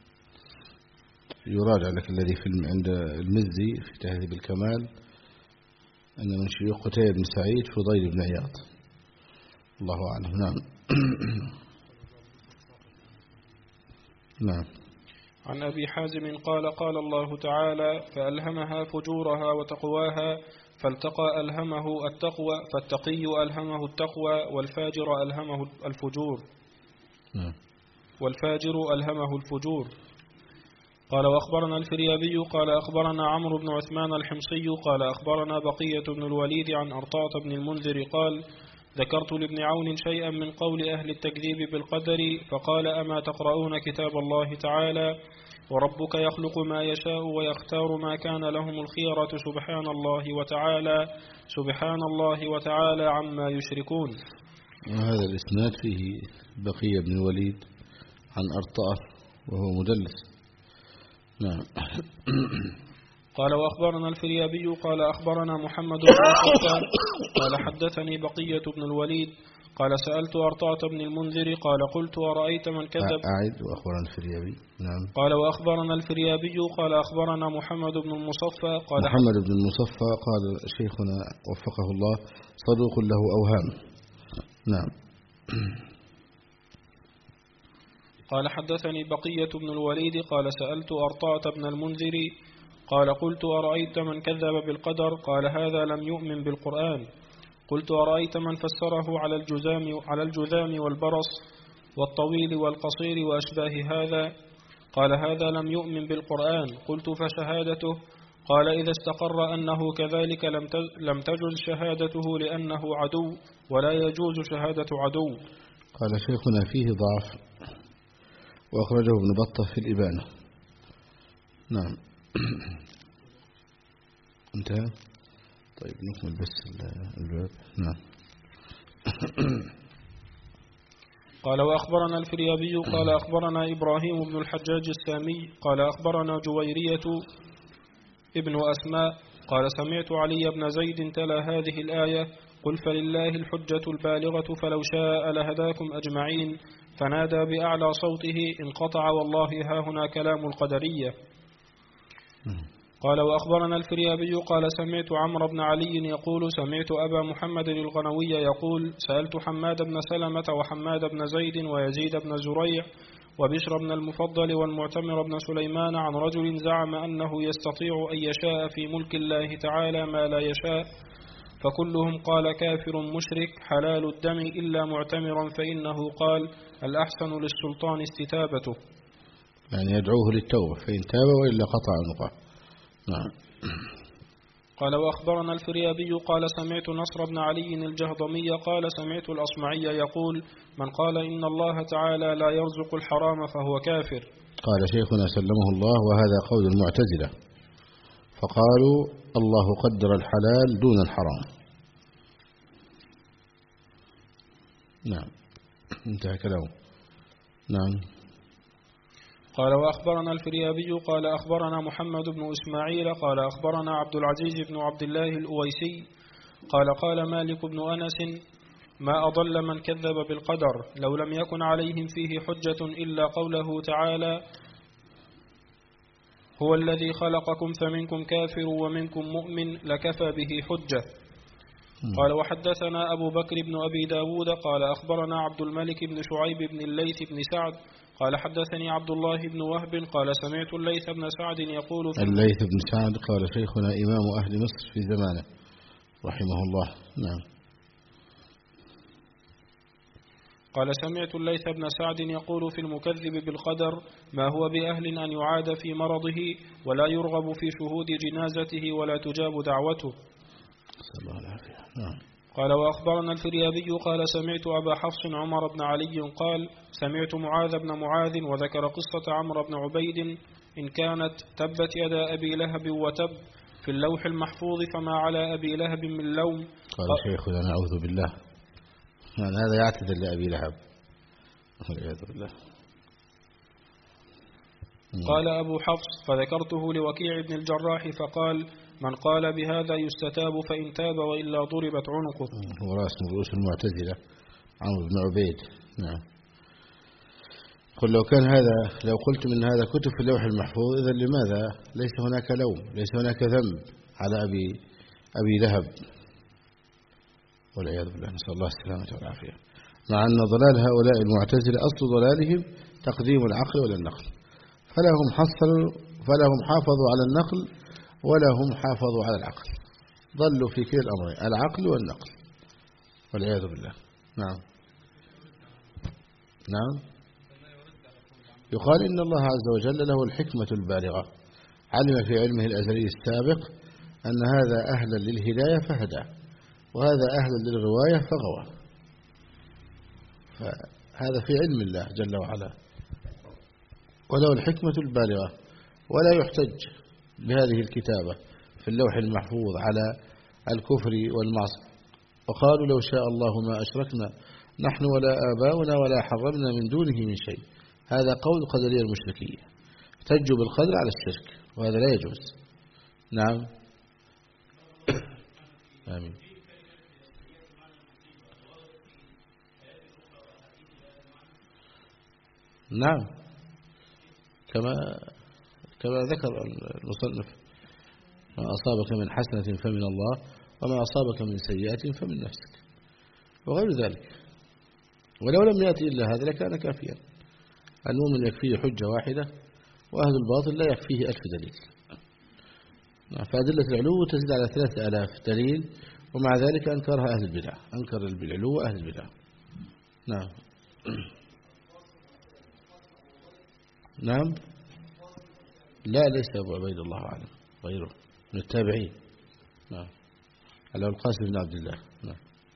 يراجع لك الذي في عند المزي في تهذيب الكمال أن من شيوخ قتيبة بن سعيد فضيل بن عياض الله أعلم. نعم. نعم. عن أبي حازم قال قال الله تعالى فألهمها فجورها وتقواها فالتقى ألهمه التقوى فالتقي ألهمه التقوى والفاجر ألهمه الفجور. نعم. والفاجر ألهمه الفجور. قال وأخبرنا الفريابي قال أخبرنا عمرو بن عثمان الحمصي قال أخبرنا بقية بن الوليد عن أرطاط بن المنذر قال ذكرت لابن عون شيئا من قول أهل التكذيب بالقدر فقال أما تقرؤون كتاب الله تعالى وربك يخلق ما يشاء ويختار ما كان لهم الخيرة سبحان الله وتعالى سبحان الله وتعالى عما يشركون. وهذا الإسناد فيه بقية بن الوليد عن أرطاة وهو مدلس. نعم. قال وأخبرنا الفريابي قال أخبرنا محمد بن مصطفى قال حدثني بقية بن الوليد قال سألت أرطاة بن المنذر قال قلت أرأيت من كذب. أعد وأخبرنا الفريابي. نعم. قال وأخبرنا الفريابي قال أخبرنا محمد بن المصفى قال محمد بن المصفى قال شيخنا وفقه الله صدوق له أوهام. نعم. قال حدثني بقية بن الوليد قال سألت أرطاة بن المنذر قال قلت أرأيت من كذب بالقدر قال هذا لم يؤمن بالقرآن. قلت أرأيت من فسره على الجذام على الجذام والبرص والطويل والقصير وأشباه هذا قال هذا لم يؤمن بالقرآن. قلت فشهادته قال إذا استقر أنه كذلك لم تجوز شهادته لأنه عدو ولا يجوز شهادة عدو. قال شيخنا فيه ضعف وأخرجه ابن بطة في الإبانة. نعم. انتهى. طيب نكمل بس الباب. نعم. قال وأخبرنا الفريابي قال أخبرنا إبراهيم بن الحجاج السامي قال أخبرنا جويرية ابن أسماء قال سمعت علي بن زيد تلا هذه الآية قل فلله الحجة البالغة فلو شاء لهداكم أجمعين فنادى بأعلى صوته انقطع والله ها هنا كلام القدرية. قال وأخبرنا الفريابي قال سمعت عمرو بن علي يقول سمعت أبا محمد الغنوي يقول سألت حماد بن سلمة وحماد بن زيد ويزيد بن زريع وبشر بن المفضل والمعتمر بن سليمان عن رجل زعم أنه يستطيع أن يشاء في ملك الله تعالى ما لا يشاء فكلهم قال كافر مشرك حلال الدم إلا معتمرا فإنه قال الأحسن للسلطان استتابته يعني يدعوه للتوبة فإن تاب وإلا قطع عنقه. نعم. قال وأخبرنا الفريابي قال سمعت نصر بن علي الجهضمي قال سمعت الأصمعي يقول من قال إن الله تعالى لا يرزق الحرام فهو كافر. قال شيخنا سلمه الله وهذا قول المعتزلة فقالوا الله قدر الحلال دون الحرام. نعم. انتهى كلامه. نعم. قال وأخبرنا الفريابي قال أخبرنا محمد بن إسماعيل قال أخبرنا عبد العزيز بن عبد الله الأويسي قال قال مالك بن أنس ما أضل من كذب بالقدر لو لم يكن عليهم فيه حجة إلا قوله تعالى هو الذي خلقكم فمنكم كافر ومنكم مؤمن لكفى به حجة. قال وحدثنا أبو بكر بن أبي داود قال أخبرنا عبد الملك بن شعيب بن الليث بن سعد قال حدثني عبد الله بن وهب قال سمعت الليث بن سعد يقول في الليث بن سعد قال شيخنا إمام أهل مصر في زمانه رحمه الله. نعم. قال سمعت الليث بن سعد يقول في المكذب بالقدر ما هو بأهل أن يعاد في مرضه ولا يرغب في شهود جنازته ولا تجاب دعوته. الله العافية. نعم. قال وأخبرنا الفريابي قال سمعت أبا حفص عمر بن علي قال سمعت معاذ بن معاذ وذكر قصة عمرو بن عبيد إن كانت تبت يدا أبي لهب وتب في اللوح المحفوظ فما على أبي لهب من لوم. قال شيخنا نعوذ بالله يعني هذا يعتذر لأبي لهب والعياذ بالله. قال أبو حفص فذكرته لوكيع بن الجراح فقال من قال بهذا يستتاب فإن تاب وإلا ضربت عنقه. هو رأس من رؤوس المعتزلة عمرو بن عبيد. نعم. قل لو كان هذا لو قلت من هذا كتب في اللوح المحفوظ إذا لماذا ليس هناك لوم ليس هناك ذنب على أبي أبي لهب والعياذ بالله نسأل الله السلامة والعافية. مع أن ضلال هؤلاء المعتزلة أصل ضلالهم تقديم العقل ولا النقل فلا هم حصلوا فلا هم حافظوا على النقل ولا هم حافظوا على العقل ضلوا في كلا الأمرين العقل والنقل والعياذ بالله. نعم. نعم. يقال إن الله عز وجل له الحكمة البالغة علم في علمه الأزلي السابق أن هذا أهلا للهداية فهدى وهذا أهلا للغواية فغوى فهذا في علم الله جل وعلا وله الحكمة البالغة ولا يحتج بهذه الكتابة في اللوح المحفوظ على الكفر والمعصية. وقالوا لو شاء الله ما أشركنا نحن ولا آباؤنا ولا حرمنا من دونه من شيء. هذا قول قدرية المشركية احتجوا بالقدر على الشرك وهذا لا يجوز. نعم. آمين. نعم كما كما ذكر المصنف ما أصابك من حسنة فمن الله وما أصابك من سيئة فمن نفسك وغير ذلك. ولو لم يأتي إلا هذا لكان كافيا. المؤمن يكفيه حجة واحدة وأهل الباطل لا يكفيه ألف دليل. فأدلة العلو تزيد على ثلاثة آلاف دليل ومع ذلك أنكرها أهل البدع أنكر بالعلو أهل البدع. نعم. نعم. لا ليس أبو عبيد الله أعلم غيره من التابعين. نعم. على القاسم بن عبد الله. نعم.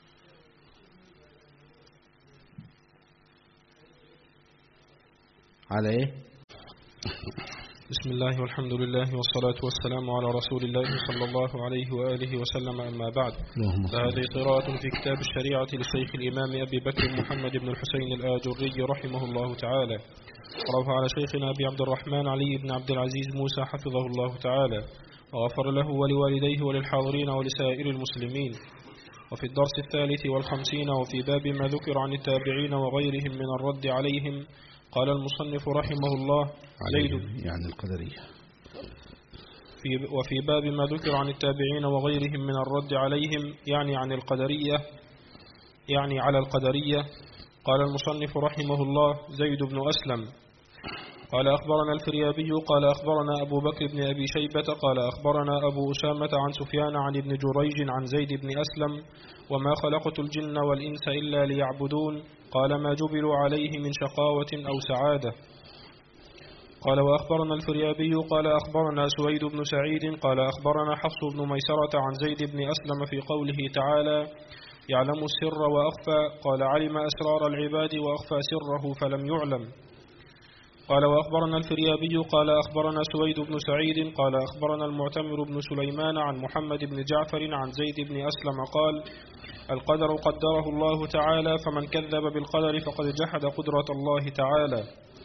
على إيه؟ بسم الله والحمد لله والصلاة والسلام على رسول الله صلى الله عليه وآله وسلم أما بعد فهذه قراءة في كتاب الشريعة للشيخ الإمام أبي بكر محمد بن الحسين الآجري رحمه الله تعالى قرأها على شيخنا أبي عبد الرحمن علي بن عبد العزيز موسى حفظه الله تعالى وغفر له ولوالديه وللحاضرين ولسائر المسلمين. وفي الدرس الثالث والخمسين وفي باب ما ذكر عن التابعين وغيرهم من الرد عليهم قال المصنف رحمه الله زيد يعني القدرية في وفي باب ما ذكر عن التابعين وغيرهم من الرد عليهم يعني عن القدرية يعني على القدرية. قال المصنف رحمه الله زيد بن أسلم قال أخبرنا الفريابي قال أخبرنا أبو بكر بن أبي شيبة قال أخبرنا أبو أسامة عن سفيان عن ابن جريج عن زيد بن أسلم وما خلقت الجن والإنس إلا ليعبدون قال ما جبلوا عليه من شقاوة أو سعادة. قال وأخبرنا الفريابي قال أخبرنا سويد بن سعيد قال أخبرنا حفص بن ميسرة عن زيد بن أسلم في قوله تعالى يعلم السر وأخفى قال علم أسرار العباد وأخفى سره فلم يعلم. قال وأخبرنا الفريابي قال أخبرنا سويد بن سعيد قال أخبرنا المعتمر بن سليمان عن محمد بن جعفر عن زيد بن أسلم قال القدر قدره الله تعالى فمن كذب بالقدر فقد جحد قدرة الله تعالى.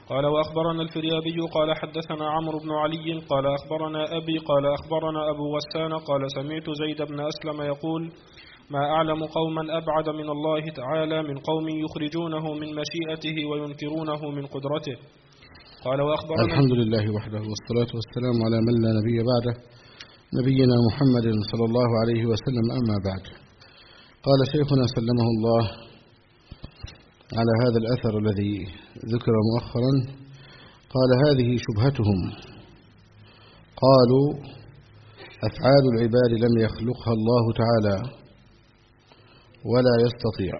قال وأخبرنا الفريابي قال حدثنا عمرو بن علي قال أخبرنا أبي قال أخبرنا أبو غسان قال سمعت زيد بن أسلم يقول ما أعلم قوما أبعد من الله تعالى من قوم يخرجونه من مشيئته وينكرونه من قدرته. قال وأخبرنا الحمد لله وحده والصلاة والسلام على من لا نبي بعده نبينا محمد صلى الله عليه وسلم. أما بعد، قال شيخنا سلمه الله على هذا الأثر الذي ذكر مؤخرا، قال هذه شبهتهم، قالوا أفعال العباد لم يخلقها الله تعالى ولا يستطيع.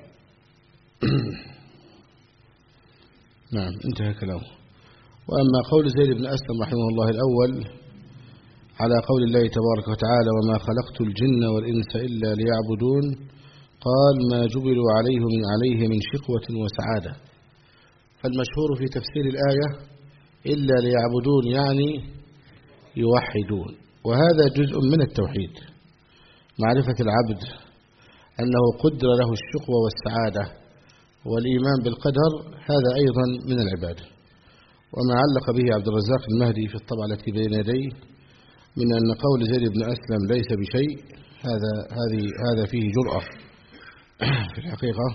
نعم، انتهى كلامه. وأما قول زيد بن أسلم رحمه الله الأول على قول الله تبارك وتعالى وما خلقت الجن والإنس إلا ليعبدون، قال ما جبلوا عليه من عليه من شقوة وسعادة. فالمشهور في تفسير الآية إلا ليعبدون يعني يوحدون، وهذا جزء من التوحيد، معرفة العبد أنه قدر له الشقوة والسعادة، والإيمان بالقدر هذا أيضا من العبادة. وما علق به عبد الرزاق المهدي في الطبعة التي بين يديه من أن قول زيد بن أسلم ليس بشيء، هذا هذه هذا فيه جرأة في الحقيقة،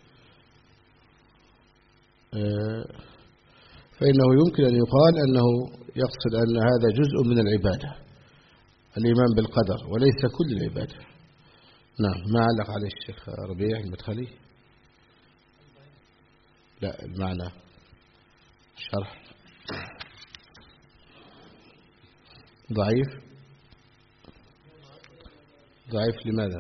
فإنه يمكن أن يقال أنه يقصد أن هذا جزء من العبادة، الإيمان بالقدر، وليس كل العبادة. نعم. ما علق عليه الشيخ ربيع المدخلي؟ لا، المعنى شرح ضعيف. ضعيف لماذا؟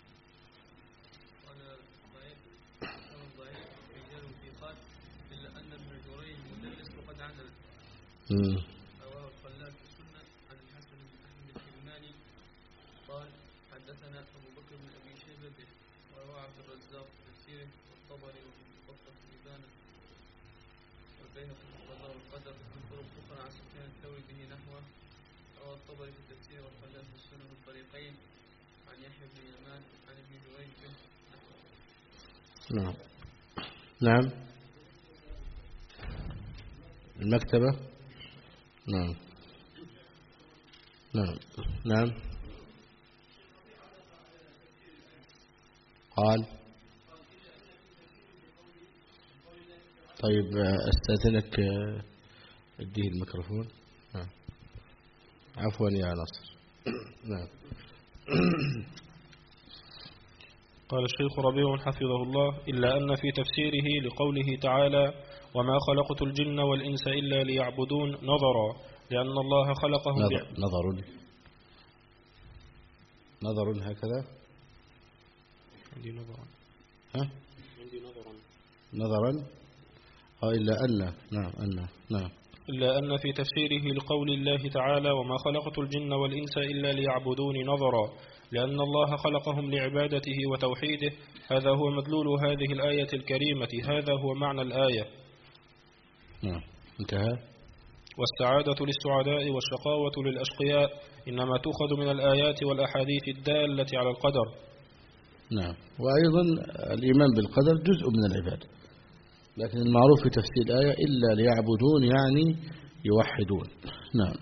امم رواه الخلال في السنة عن الحسن بن أحمد الكرماني قال حدثنا أبو بكر بن أبي شيبة به، ورواه عبد الرزاق في تفسيره والطبري وفي مختصر الإبانة والبيهقي في القضاء والقدر من طرق أخرى عن سفيان الثوري به نحوه. رواه الطبري في التفسير والخلال في السنة من طريقين عن يحيى بن يمان عن ابن جريج به نحوه. نعم. نعم. المكتبة. نعم. نعم. نعم. قال طيب استأذنك اديه الميكروفون. نعم. عفوا يا نصر. نعم. قال الشيخ ربيع حفظه الله إلا أن في تفسيره لقوله تعالى وما خلقت الجن والإنس إلا ليعبدون نظرا، لأن الله خلقهم نظر نظر نظر هكذا. عندي نظرا. ها؟ عندي نظرا. نظرا. آه إلا أن. نعم. أن. نعم. إلا أن في تفسيره لقول الله تعالى وما خلقت الجن والإنس إلا ليعبدون نظرا، لأن الله خلقهم لعبادته وتوحيده. هذا هو مدلول هذه الآية الكريمة، هذا هو معنى الآية. نعم. انتهى. والسعادة للسعداء والشقاوة للأشقياء إنما تؤخذ من الآيات والأحاديث الدالة على القدر. نعم. وأيضا الإيمان بالقدر جزء من العبادة، لكن المعروف في تفسير الآية إلا ليعبدون يعني يوحدون. نعم.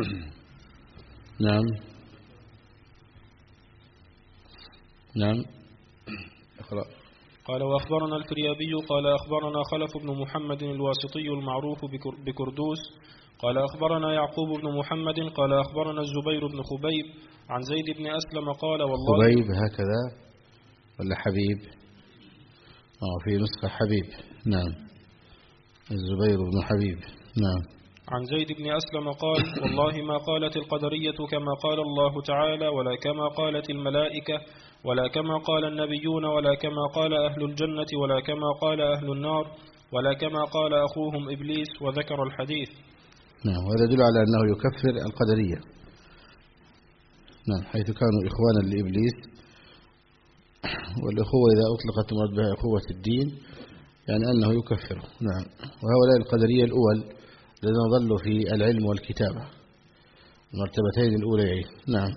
نعم. نعم. اقرأ. قال وأخبرنا الفريابي قال أخبرنا خلف بن محمد الواسطي المعروف بكردوس قال أخبرنا يعقوب بن محمد قال أخبرنا الزبير بن خبيب عن زيد بن أسلم قال والله. خبيب هكذا ولا حبيب؟ آه في نسخة حبيب. نعم. الزبير بن حبيب. نعم. عن زيد بن أسلم قال والله ما قالت القدرية كما قال الله تعالى ولا كما قالت الملائكة ولا كما قال النبيون ولا كما قال أهل الجنة ولا كما قال أهل النار ولا كما قال أخوهم إبليس، وذكر الحديث. نعم. وهذا يدل على أنه يكفر القدرية. نعم. حيث كانوا إخوانا لإبليس، والأخوة إذا أطلقت مراد بها أخوة الدين يعني أنه يكفر. نعم. وهؤلاء القدرية الأول الذين ظلوا في العلم والكتابة، المرتبتين الأوليين. نعم.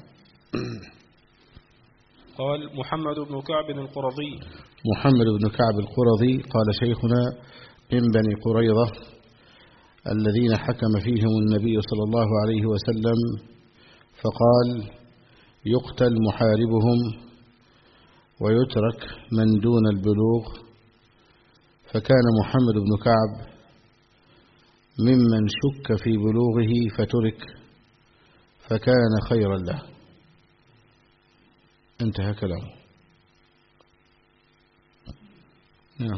قال محمد بن كعب القرظي. محمد بن كعب القرظي قال شيخنا من بني قريظة الذين حكم فيهم النبي صلى الله عليه وسلم فقال يقتل محاربهم ويترك من دون البلوغ، فكان محمد بن كعب ممن شك في بلوغه فترك فكان خيرا له. انتهى كلامه. نعم.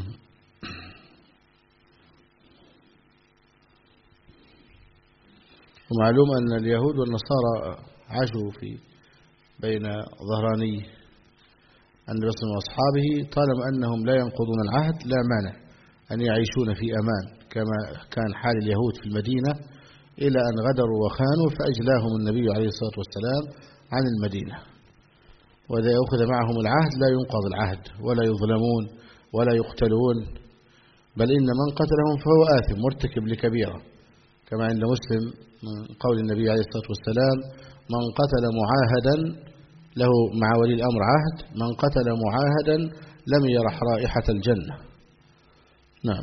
ومعلوم أن اليهود والنصارى عاشوا في بين ظهراني النبي صلى الله عليه وسلم وأصحابه، طالما أنهم لا ينقضون العهد لا مانع أن يعيشون في أمان كما كان حال اليهود في المدينة، إلى أن غدروا وخانوا فأجلاهم النبي عليه الصلاة والسلام عن المدينة. وإذا أخذ معهم العهد لا ينقض العهد ولا يظلمون ولا يقتلون، بل إن من قتلهم فهو آثم مرتكب لكبيرة، كما عند مسلم من قول النبي عليه الصلاة والسلام من قتل معاهدا له مع ولي الأمر عهد، من قتل معاهدا لم يرح رائحة الجنة. نعم.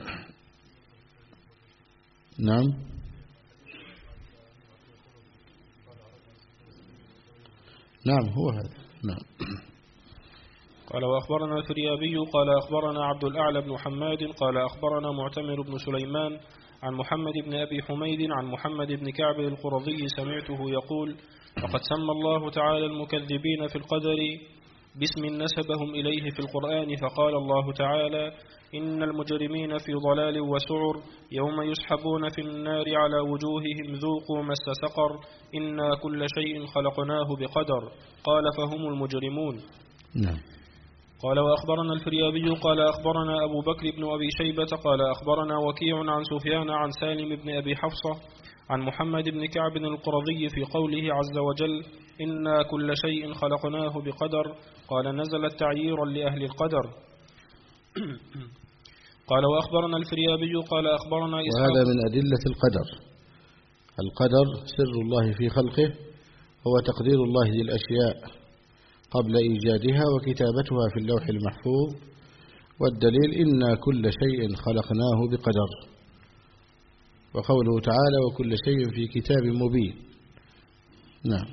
نعم. نعم هو هذا. نعم. قال وأخبرنا الفريابي قال أخبرنا عبد الأعلى بن حماد قال أخبرنا معتمر بن سليمان عن محمد بن أبي حميد عن محمد بن كعب القرظي سمعته يقول وقد سمى الله تعالى المكذبين في القدر باسم نسبهم إليه في القرآن، فقال الله تعالى إن المجرمين في ضلال وسعر يوم يسحبون في النار على وجوههم ذوقوا مس سقر إنا كل شيء خلقناه بقدر قال فهم المجرمون. نعم. قال وأخبرنا الفريابي قال أخبرنا أبو بكر بن أبي شيبة قال أخبرنا وكيع عن سفيان عن سالم بن أبي حفصة عن محمد بن كعب القرظي في قوله عز وجل إنا كل شيء خلقناه بقدر قال نزلت تعييرا لأهل القدر. قال وأخبرنا الفريابي قال أخبرنا إسحاق. وهذا من أدلة القدر. القدر سر الله في خلقه، هو تقدير الله للأشياء قبل إيجادها وكتابتها في اللوح المحفوظ، والدليل إنا كل شيء خلقناه بقدر، وقوله تعالى وكل شيء في كتاب مبين. نعم.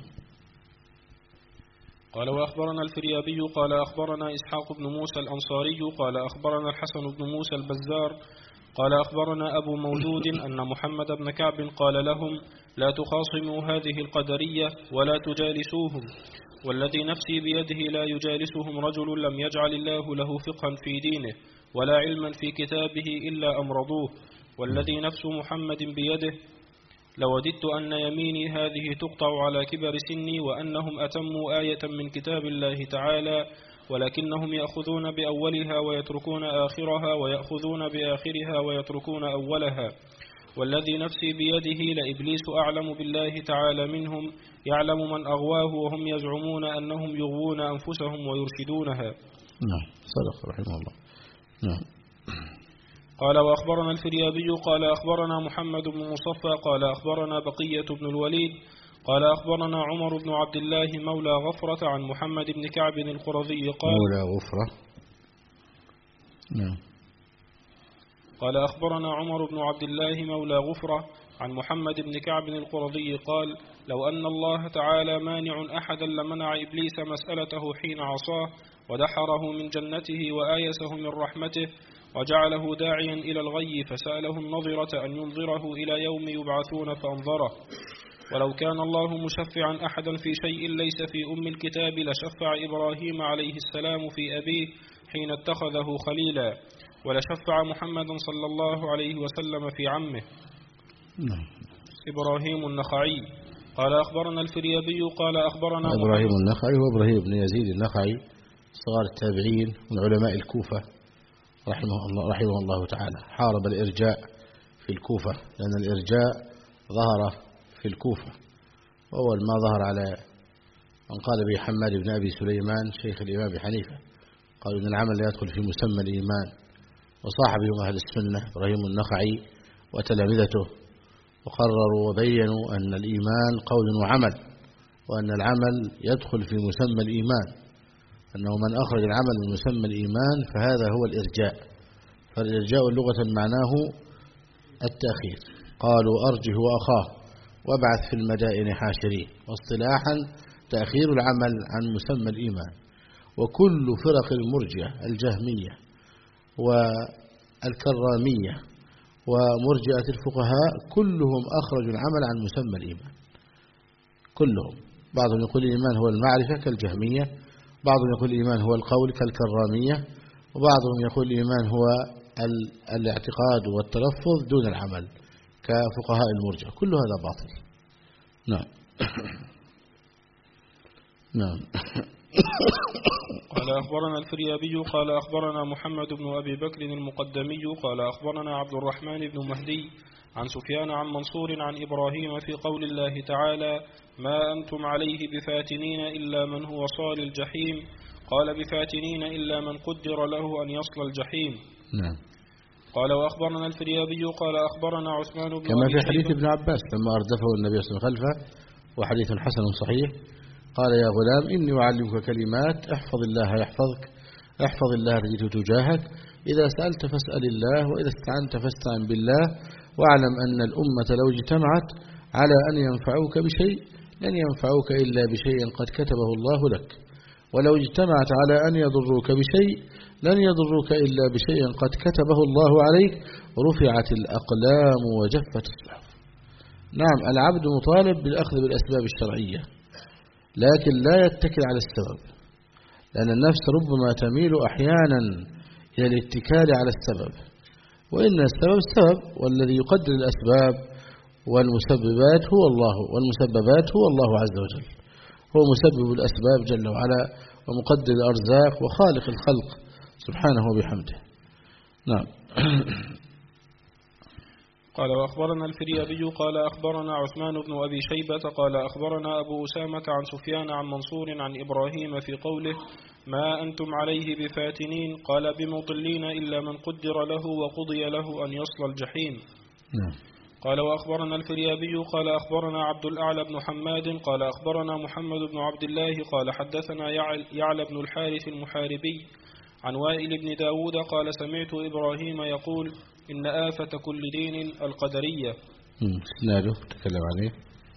قال وأخبرنا الفريابي قال أخبرنا إسحاق بن موسى الأنصاري قال أخبرنا الحسن بن موسى البزار قال أخبرنا أبو مودود أن محمد بن كعب قال لهم لا تخاصموا هذه القدرية ولا تجالسوهم، والذي نفسي بيده لا يجالسهم رجل لم يجعل الله له فقها في دينه ولا علما في كتابه إلا أمرضوه، والذي نفس محمد بيده لوددت أن يميني هذه تقطع على كبر سني وأنهم أتموا آية من كتاب الله تعالى ولكنهم يأخذون بأولها ويتركون آخرها ويأخذون بآخرها ويتركون أولها، والذي نفسي بيده لإبليس أعلم بالله تعالى منهم يعلم من أغواه وهم يزعمون أنهم يغوون أنفسهم ويرشدونها. نعم صدق رحمه الله. نعم. قال وأخبرنا الفريابي قال أخبرنا محمد بن مصفى قال أخبرنا بقية بن الوليد قال أخبرنا عمر بن عبد الله مولى غفرة عن محمد بن كعب القرظي قال مولى غفرة. نعم. قال أخبرنا عمر بن عبد الله مولى غفرة عن محمد بن كعب القرظي قال لو أن الله تعالى مانع أحدا لمنع إبليس مسألته حين عصاه ودحره من جنته وآيسه من رحمته وجعله داعيا إلى الغي فسأله النظرة أن ينظره إلى يوم يبعثون فأنظره، ولو كان الله مشفعا أحدا في شيء ليس في أم الكتاب لشفع إبراهيم عليه السلام في أبيه حين اتخذه خليلا، ولشفع محمدا صلى الله عليه وسلم في عمه إبراهيم النخعي. قال أخبرنا الفريابي قال أخبرنا إبراهيم النخعي وإبراهيم بن يزيد النخعي صغار التابعين من علماء الكوفة رحمه الله, رحمه الله تعالى. حارب الإرجاء في الكوفة لأن الإرجاء ظهر في الكوفة، وأول ما ظهر على من قال به حماد بن أبي سليمان شيخ الإمام أبي حنيفة، قالوا إن العمل لا يدخل في مسمى الإيمان، وصاحبهم أهل السنة إبراهيم النخعي وتلامذته، وقرروا وبينوا أن الإيمان قول وعمل، وأن العمل يدخل في مسمى الإيمان، أنه من أخرج العمل من مسمى الإيمان فهذا هو الإرجاء. فالإرجاء لغة معناه التأخير، قالوا أرجه وأخاه وابعث في المدائن حاشرين. واصطلاحا تأخير العمل عن مسمى الإيمان. وكل فرق المرجئة الجهمية والكرامية ومرجئة الفقهاء كلهم أخرجوا العمل عن مسمى الإيمان كلهم. بعضهم يقول الإيمان هو المعرفة كالجهمية، بعضهم يقول الإيمان هو القول كالكرامية، وبعضهم يقول الإيمان هو الاعتقاد والتلفظ دون العمل كفقهاء المرجئة. كل هذا باطل. نعم. نعم. قال أخبرنا الفريابي قال أخبرنا محمد بن أبي بكر المقدمي قال أخبرنا عبد الرحمن بن مهدي عن سفيان عن منصور عن إبراهيم في قول الله تعالى ما أنتم عليه بفاتنين إلا من هو صال الجحيم. قال بفاتنين إلا من قدر له أن يصل الجحيم. نعم. قال وأخبرنا الفريابي قال أخبرنا عثمان بن كما في حديث ابن عباس لما أردفه النبي صلى الله عليه وسلم خلفه وحديث حسن صحيح قال يا غلام إني أعلمك كلمات احفظ الله يحفظك احفظ الله تجده تجاهك إذا سألت فاسأل الله وإذا استعنت فاستعن بالله واعلم أن الأمة لو اجتمعت على أن ينفعوك بشيء لن ينفعوك إلا بشيء قد كتبه الله لك ولو اجتمعت على أن يضروك بشيء لن يضروك إلا بشيء قد كتبه الله عليك رفعت الأقلام وجفت الصحف. نعم العبد مطالب بالأخذ بالأسباب الشرعية لكن لا يتكل على السبب لأن النفس ربما تميل أحيانا إلى الاتكال على السبب وإن السبب السبب والذي يقدر الأسباب والمسببات هو الله والمسببات هو الله عز وجل هو مسبب الأسباب جل وعلا ومقدر الأرزاق وخالق الخلق سبحانه وبحمده. نعم. قال وأخبرنا الفريابي قال أخبرنا عثمان بن أبي شيبة قال أخبرنا أبو أسامة عن سفيان عن منصور عن إبراهيم في قوله ما أنتم عليه بفاتنين قال بمضلين إلا من قدر له وقضي له أن يصل الجحيم. نعم. قال وأخبرنا الفريابي قال أخبرنا عبد الأعلى بن حماد قال أخبرنا محمد بن عبد الله قال حدثنا يعلى بن الحارث المحاربي عن وائل بن داود قال سمعت إبراهيم يقول إن آفة كل دين القدرية. اسناده تكلم عليه.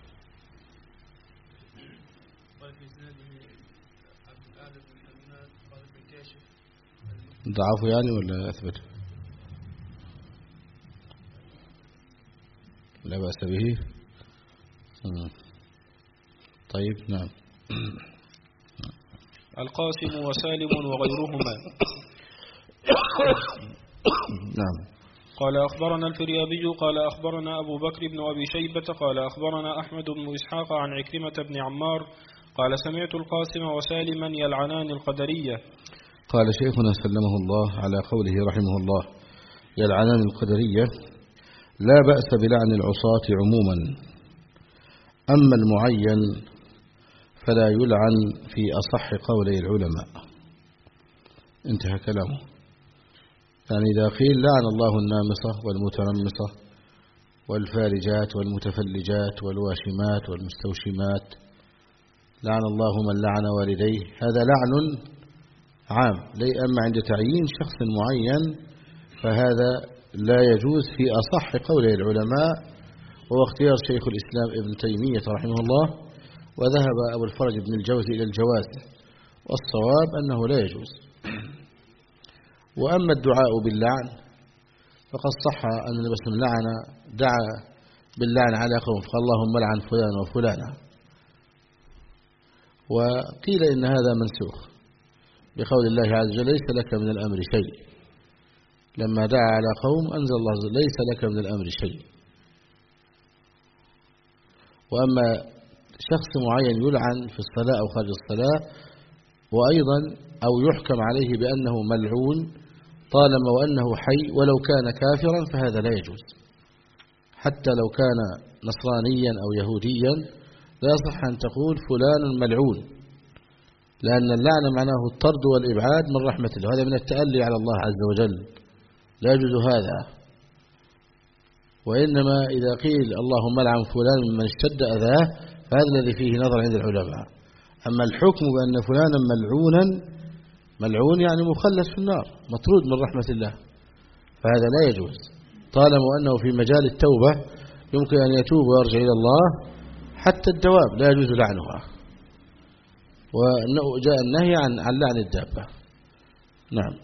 قال في اسناده عبد الأعلى بن حماد قال ابن كاشف ضعفه يعني ولا أثبت؟ لا بأس به. طيب. نعم. القاسم وسالم وغيرهما. نعم. قال أخبرنا الفريابي قال أخبرنا أبو بكر بن أبي شيبة قال أخبرنا أحمد بن إسحاق عن عكرمة بن عمار قال سمعت القاسم وسالما يلعنان القدرية. قال شيخنا سلمه الله على قوله رحمه الله يلعنان القدرية لا بأس بلعن العصاة عموما أما المعين فلا يلعن في أصح قولي العلماء. انتهى كلامه. يعني إذا قيل لعن الله النامصة والمتنمصة والفارجات والمتفلجات والواشمات والمستوشمات لعن الله من لعن والديه هذا لعن عام. أما عند تعيين شخص معين فهذا لا يجوز في أصح قولي العلماء وهو اختيار شيخ الإسلام ابن تيمية رحمه الله وذهب أبو الفرج بن الجوزي إلى الجواز والصواب أنه لا يجوز. وأما الدعاء باللعن فقد صح أن النبي صلى الله عليه وسلم لعن دعا باللعن على قوم فقال اللهم لعن فلان وفلانا وقيل إن هذا منسوخ بقول الله عز وجل ليس لك من الأمر شيء لما دعا على قوم أنزل الله عز وجل ليس لك من الأمر شيء. وأما شخص معين يلعن في الصلاة أو خارج الصلاة وأيضا أو يحكم عليه بأنه ملعون طالما وأنه حي ولو كان كافرا فهذا لا يجوز حتى لو كان نصرانيا أو يهوديا لا يصح أن تقول فلان ملعون لأن اللعنة معناه الطرد والإبعاد من رحمة الله وهذا من التألي على الله عز وجل لا يجوز هذا. وإنما إذا قيل اللهم لعن فلان ممن اشتد أذاه فهذا الذي فيه نظر عند العلماء. أما الحكم بأن فلانا ملعونا ملعون يعني مخلد في النار مطرود من رحمة الله فهذا لا يجوز طالما أنه في مجال التوبة يمكن أن يتوب ويرجع إلى الله. حتى الدواب لا يجوز لعنها، وجاء النهي عن عن لعن الدابة. نعم.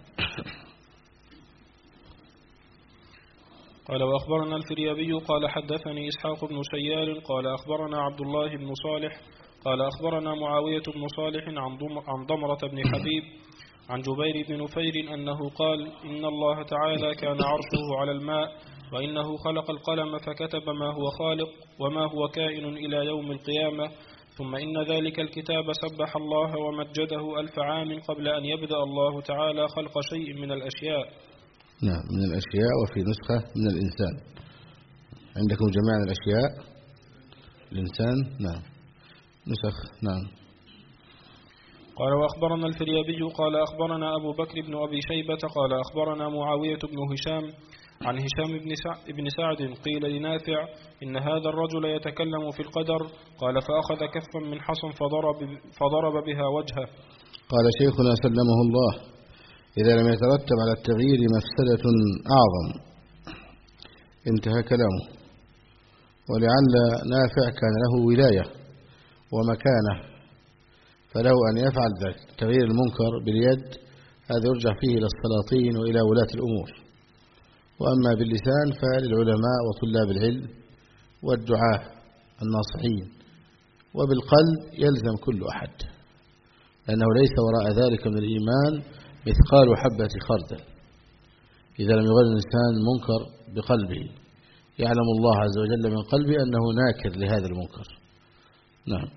قال وأخبرنا الفريابي قال حدثني إسحاق بن سيار قال أخبرنا عبد الله بن صالح قال أخبرنا معاوية بن صالح عن ضمرة بن حبيب عن جبير بن نفير أنه قال إن الله تعالى كان عرشه على الماء، وإنه خلق القلم فكتب ما هو خالق وما هو كائن إلى يوم القيامة، ثم إن ذلك الكتاب سبح الله ومجده ألف عام قبل أن يبدأ الله تعالى خلق شيء من الأشياء. نعم، من الأشياء، وفي نسخة من الإنسان. عندكم جميع الأشياء الإنسان. نعم، نسخ. نعم. قال وأخبرنا الفريابي قال أخبرنا أبو بكر بن أبي شيبة قال أخبرنا معاوية بن هشام عن هشام بن سعد قيل لنافع إن هذا الرجل يتكلم في القدر، قال فأخذ كفا من حصن فضرب, فضرب بها وجهه. قال شيخنا سلمه الله: إذا لم يترتب على التغيير مفسدة أعظم انتهى كلامه. ولعل نافع كان له ولاية ومكانة، فله أن يفعل ذلك. تغيير المنكر باليد هذا يرجع فيه إلى السلاطين وإلى ولاة الأمور، وأما باللسان فللعلماء وطلاب العلم والدعاة الناصحين، وبالقلب يلزم كل أحد، لأنه ليس وراء ذلك من الإيمان مثقال حبة خردل. إذا لم يغير الإنسان منكر بقلبه يعلم الله عز وجل من قلبه أنه ناكر لهذا المنكر. نعم.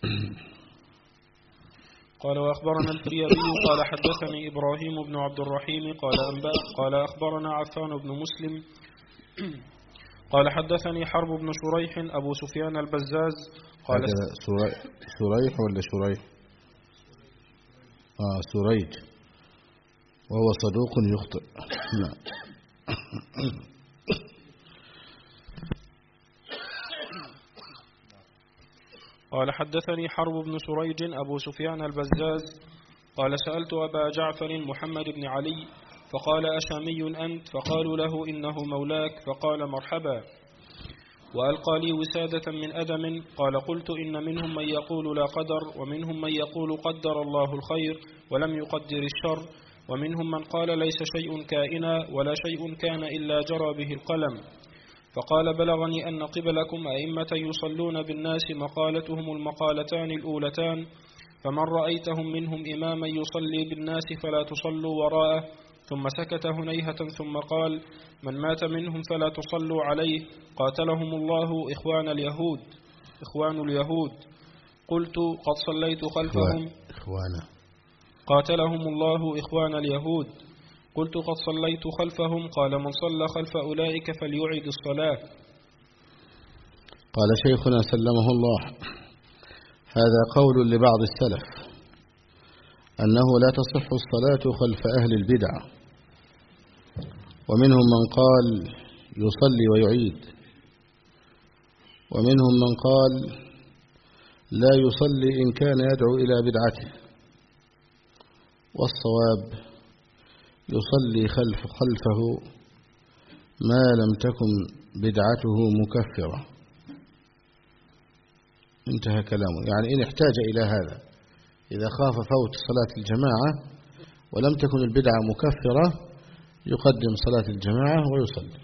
قال وأخبرنا الفريابي قال حدثني إبراهيم بن عبد الرحيم قال أنبأ قال أخبرنا عفان بن مسلم قال حدثني حرب بن شريح أبو سفيان البزاز قال شريح ولا شريح؟ آه سريج، وهو صدوق يخطئ. نعم. قال حدثني حرب بن سريج أبو سفيان البزاز قال سألت أبا جعفر محمد بن علي فقال أشامي أنت؟ فقالوا له إنه مولاك، فقال مرحبا، وألقى لي وسادة من أدم. قال قلت إن منهم من يقول لا قدر، ومنهم من يقول قدر الله الخير ولم يقدر الشر، ومنهم من قال ليس شيء كائنا ولا شيء كان إلا جرى به القلم. فقال بلغني أن قبلكم أئمة يصلون بالناس مقالتهم المقالتان الأولتان، فمن رأيتهم منهم إماما يصلي بالناس فلا تصلوا وراءه. ثم سكت هنيهة ثم قال من مات منهم فلا تصلوا عليه، قاتلهم الله إخوان اليهود إخوان اليهود. قلت قد صليت خلفهم إخوانا. قاتلهم الله إخوان اليهود. قلت قد صليت خلفهم. قال من صلى خلف أولئك فليعيد الصلاة. قال شيخنا سلمه الله: هذا قول لبعض السلف أنه لا تصح الصلاة خلف أهل البدع، ومنهم من قال يصلي ويعيد، ومنهم من قال لا يصلي إن كان يدعو إلى بدعته، والصواب يصلي خلف خلفه ما لم تكن بدعته مكفرة. انتهى كلامه. يعني إن احتاج إلى هذا، إذا خاف فوت صلاة الجماعة ولم تكن البدعة مكفرة يقدم صلاة الجماعة ويصلي،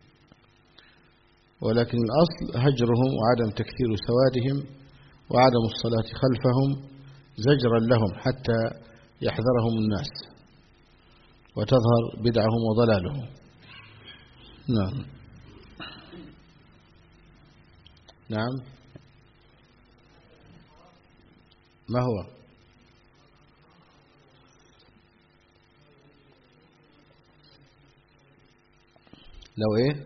ولكن الأصل هجرهم وعدم تكثير سوادهم وعدم الصلاة خلفهم زجرا لهم حتى يحذرهم الناس وتظهر بدعهم وضلالهم. نعم. نعم. ما هو؟ لو ايه؟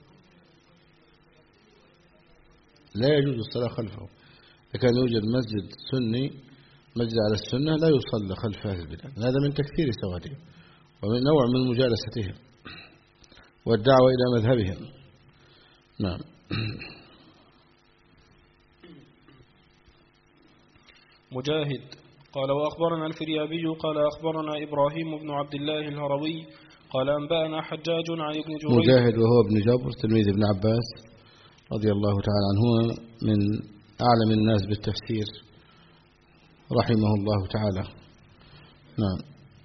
لا يجوز الصلاة خلفه. إذا كان يوجد مسجد سني، مسجد على السنة، لا يصلى خلف أهل البدع، هذا من تكثير سوادهم ومن نوع من مجالستهم والدعوة إلى مذهبهم. نعم. مجاهد قال وأخبرنا الفريابي قال أخبرنا إبراهيم بن عبد الله الهروي قال أنبأنا حجاج عن ابن جريج. مجاهد وهو ابن جبر تلميذ ابن عباس رضي الله تعالى عنه من أعلم الناس بالتفسير رحمه الله تعالى. نعم.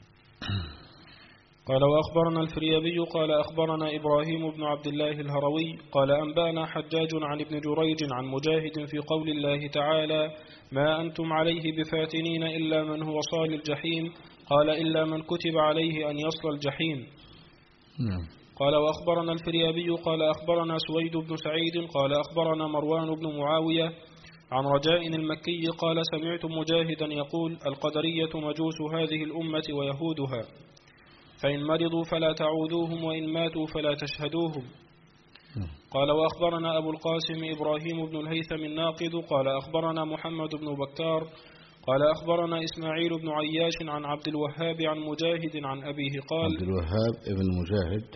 قال وأخبرنا الفريابي قال أخبرنا إبراهيم بن عبد الله الهروي قال أنبأنا حجاج عن ابن جريج عن مجاهد في قول الله تعالى ما أنتم عليه بفاتنين إلا من هو صال الجحيم قال إلا من كتب عليه أن يصل الجحيم. نعم. قال وأخبرنا الفريابي قال أخبرنا سويد بن سعيد قال أخبرنا مروان بن معاوية عن رجاء المكي قال سمعت مجاهدا يقول القدرية مجوس هذه الأمة ويهودها فإن مرضوا فلا تعودوهم وإن ماتوا فلا تشهدوهم. قال وأخبرنا أبو القاسم إبراهيم بن الهيثم الناقد قال أخبرنا محمد بن بكار قال أخبرنا إسماعيل بن عياش عن عبد الوهاب عن مجاهد عن أبيه قال عبد الوهاب ابن مجاهد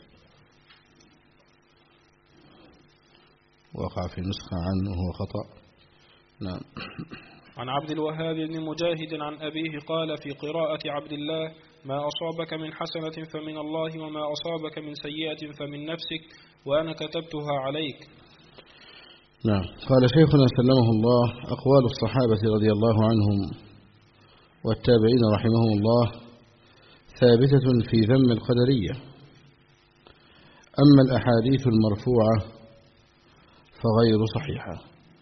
وقع في نسخة عنه وهو خطأ. نعم. عن عبد الوهاب بن مجاهد عن أبيه قال في قراءة عبد الله ما أصابك من حسنة فمن الله وما أصابك من سيئة فمن نفسك وأنا كتبتها عليك. نعم. قال شيخنا سلمه الله أقوال الصحابة رضي الله عنهم والتابعين رحمهم الله ثابتة في ذم القدرية، أما الأحاديث المرفوعة فغير صحيحة.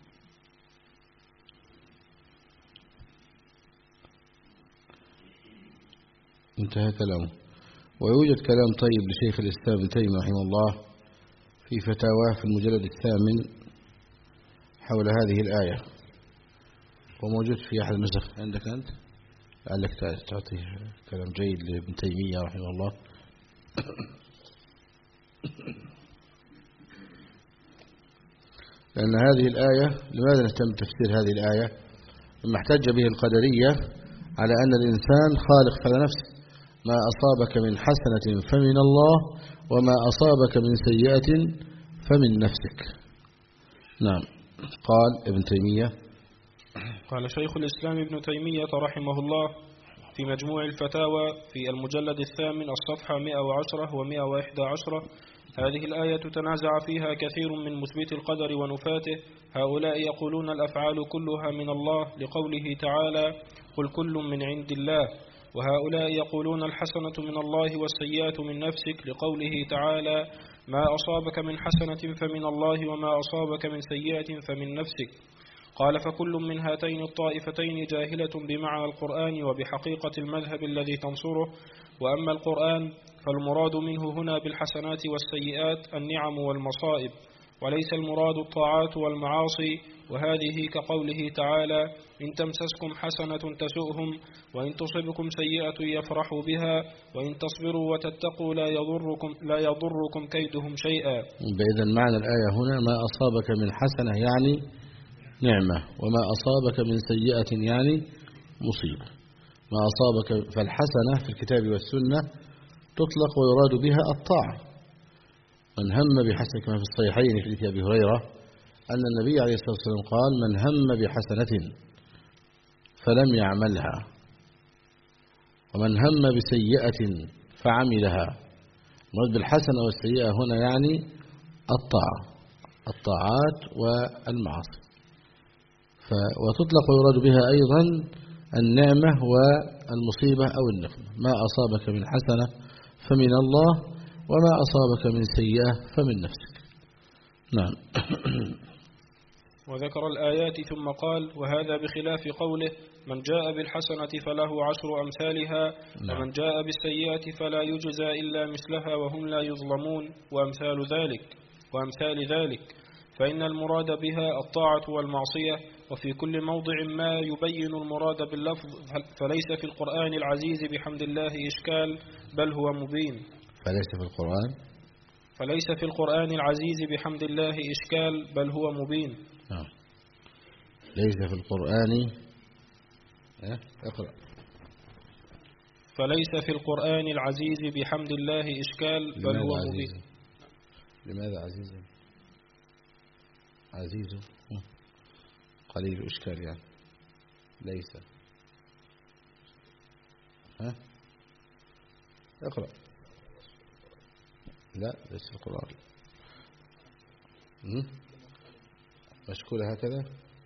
انتهى كلامه. ويوجد كلام طيب لشيخ الإسلام ابن تيمية رحمه الله في فتاواه في المجلد الثامن حول هذه الآية، وموجود في أحد النسخ عندك أنت، لعلك تعطيه كلام جيد لابن تيمية رحمه الله. لأن هذه الآية، لماذا نهتم بتفسير هذه الآية؟ لما احتج به القدرية على أن الإنسان خالق فلا نفسه، ما أصابك من حسنة فمن الله وما أصابك من سيئة فمن نفسك. نعم. قال ابن تيمية قال شيخ الإسلام ابن تيمية رحمه الله في مجموع الفتاوى في المجلد الثامن الصفحة مئة وعشرة ومئة وإحدى عشرة هذه الآية تنازع فيها كثير من مثبت القدر ونفاته. هؤلاء يقولون الأفعال كلها من الله لقوله تعالى قل كل من عند الله، وهؤلاء يقولون الحسنة من الله والسيئات من نفسك لقوله تعالى ما أصابك من حسنة فمن الله وما أصابك من سيئة فمن نفسك. قال فكل من هاتين الطائفتين جاهلة بمعنى القرآن وبحقيقة المذهب الذي تنصره. وأما القرآن فالمراد منه هنا بالحسنات والسيئات النعم والمصائب، وليس المراد الطاعات والمعاصي، وهذه كقوله تعالى إن تمسسكم حسنة تسؤهم وإن تصبكم سيئة يفرحوا بها وإن تصبروا وتتقوا لا يضركم, لا يضركم كيدهم شيئا. بإذن معنى الآية هنا ما أصابك من حسنة يعني نعمة، وما أصابك من سيئة يعني مصيبة. ما أصابك فالحسنة في الكتاب والسنة تطلق ويراد بها الطاعة. من هم بحسنة كما في الصحيحين في حديث أبي هريرة أن النبي عليه الصلاة والسلام قال من هم بحسنة فلم يعملها ومن هم بسيئة فعملها. المراد بالحسنة والسيئة هنا يعني الطاعة، الطاعات والمعاصي. وتطلق ويراد بها أيضا النعمة والمصيبة أو النقمة. ما أصابك من حسنة فمن الله وما أصابك من سيئة فمن نفسك. نعم. وذكر الآيات ثم قال وهذا بخلاف قوله من جاء بالحسنة فله عشر أمثالها ومن جاء بالسيئة فلا يجزى إلا مثلها وهم لا يظلمون وأمثال ذلك وأمثال ذلك فإن المراد بها الطاعة والمعصية. وفي كل موضع ما يبين المراد باللفظ فليس في القرآن العزيز بحمد الله إشكال بل هو مبين. فليس في القرآن فليس في القرآن العزيز بحمد الله إشكال بل هو مبين. نعم. ليس في القرآن اقرأ. فليس في القرآن العزيز بحمد الله إشكال بل هو عزيز؟ مبين. لماذا عزيز؟ عزيز قليل إشكال يعني. ليس ها اقرأ. لا ليس في القرآن. مشكولة هكذا.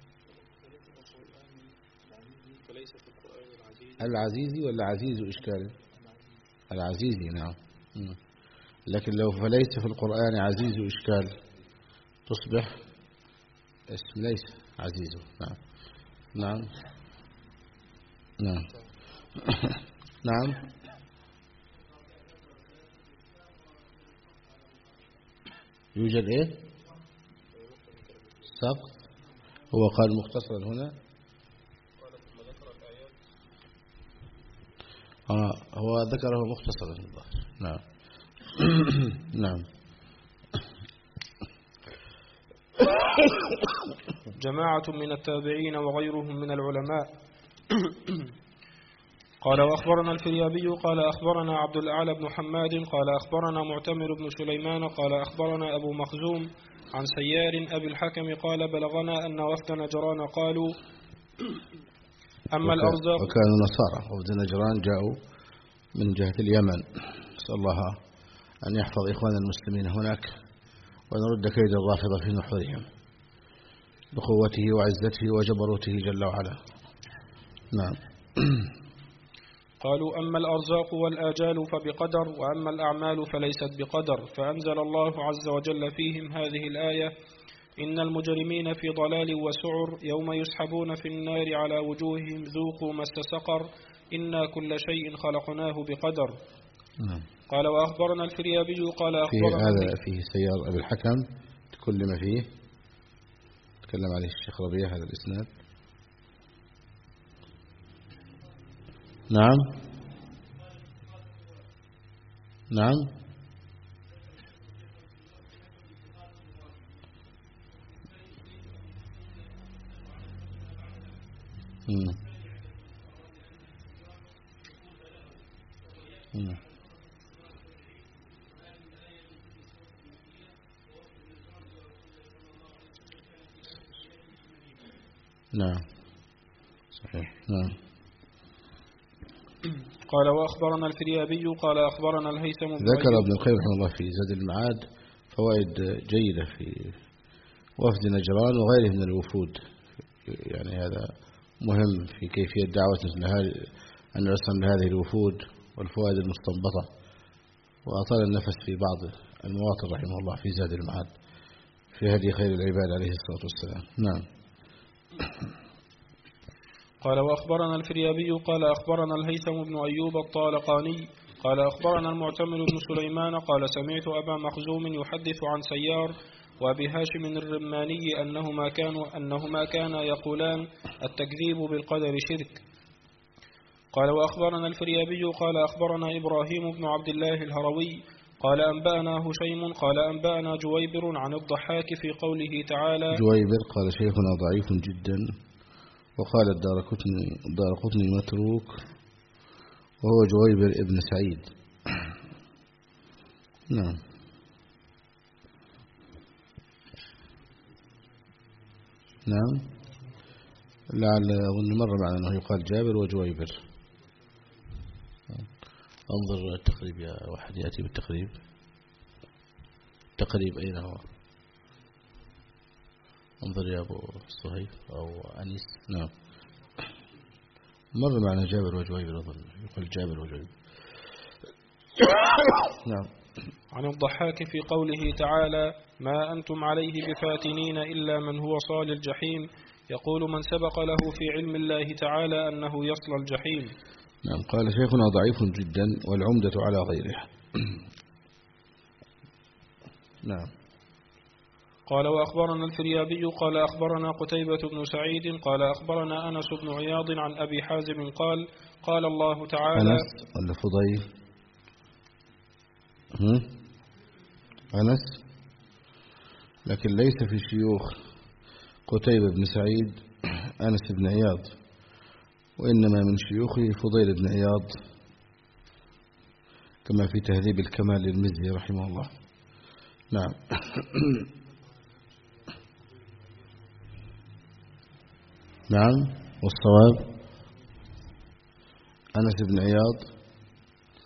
فليس في القرآن العزيز العزيزي ولا عزيز إشكال؟ العزيزي نعم. م. لكن لو فليس في القرآن عزيز إشكال تصبح اسم ليس عزيز. نعم نعم نعم نعم. يوجد ايه سقط. هو قال مختصرا هنا. آه هو ذكره مختصرا. نعم نعم. جماعة من التابعين وغيرهم من العلماء. قال وأخبرنا الفريابي قال أخبرنا عبد الأعلى بن حماد قال أخبرنا معتمر بن سليمان قال أخبرنا أبو مخزوم عن سيار أبي الحكم قال بلغنا أن وفد نجران قالوا أما الأرزاق. وكانوا نصارى. وفد نجران جاءوا من جهة اليمن. نسأل الله أن يحفظ إخوان المسلمين هناك ونرد كيد الرافضة في نحورهم بقوته وعزته وجبروته جل وعلا. نعم. قالوا أما الأرزاق والآجال فبقدر وأما الأعمال فليست بقدر. فأنزل الله عز وجل فيهم هذه الآية إن المجرمين في ضلال وسعر يوم يسحبون في النار على وجوههم ذوقوا مس سقر إنا كل شيء خلقناه بقدر. نعم. قال وأخبرنا الفريابي قال أخبرنا فيه هذا فيه سيار أبي الحكم تكلم فيه تكلم عليه الشيخ ربيع هذا الإسناد. نعم نعم. مم. مم. نعم صحيح. نعم. قال وأخبرنا الفريابي قال أخبرنا الهيثم بن ذكر ابن القيم رحمه الله في زاد المعاد فوائد جيدة في وفد نجران وغيره من الوفود. يعني هذا مهم في كيفية دعوة مثل هذه أن نرسم لهذه الوفود والفوائد المستنبطة. وأطال النفس في بعض المواطن رحمه الله في زاد المعاد في هدي خير العباد عليه الصلاة والسلام. نعم. قال وأخبرنا الفريابي قال أخبرنا الهيثم بن أيوب الطالقاني قال أخبرنا المعتمر بن سليمان قال سمعت أبا مخزوم يحدث عن سيار وأبي هاشم الرماني أنهما كانوا أنهما كانا يقولان التكذيب بالقدر شرك. قال وأخبرنا الفريابي قال أخبرنا إبراهيم بن عبد الله الهروي قال أنبأنا هشيم قال أنبأنا جويبر عن الضحاك في قوله تعالى. جويبر قال شيخنا ضعيف جدا وقال الدارقطني الدارقطني متروك وهو جويبر ابن سعيد. نعم. نعم. لعل أظن مرة معنا أنه يقال جابر وجويبر. انظر التقريب يا واحد يأتي بالتقريب. التقريب أين هو؟ انظر يا أبو صهيب أو أنيس. نعم. مر معنا جابر وجويبر أظن يقول جابر وجويبر. نعم. عن الضحاك في قوله تعالى ما أنتم عليه بفاتنين إلا من هو صال الجحيم يقول من سبق له في علم الله تعالى أنه يصل الجحيم. نعم. قال شيخنا ضعيف جدا والعمدة على غيره. نعم. قال وأخبرنا الفريابي قال أخبرنا قتيبة بن سعيد قال أخبرنا أنس بن عياض عن أبي حازم قال قال الله تعالى. أنس ولا فضيل؟ هم؟ أنس لكن ليس في شيوخ قتيبة بن سعيد أنس بن عياض وإنما من شيوخه فضيل بن عياض كما في تهذيب الكمال للمزي رحمه الله. نعم. نعم. والصواب أنس بن عياض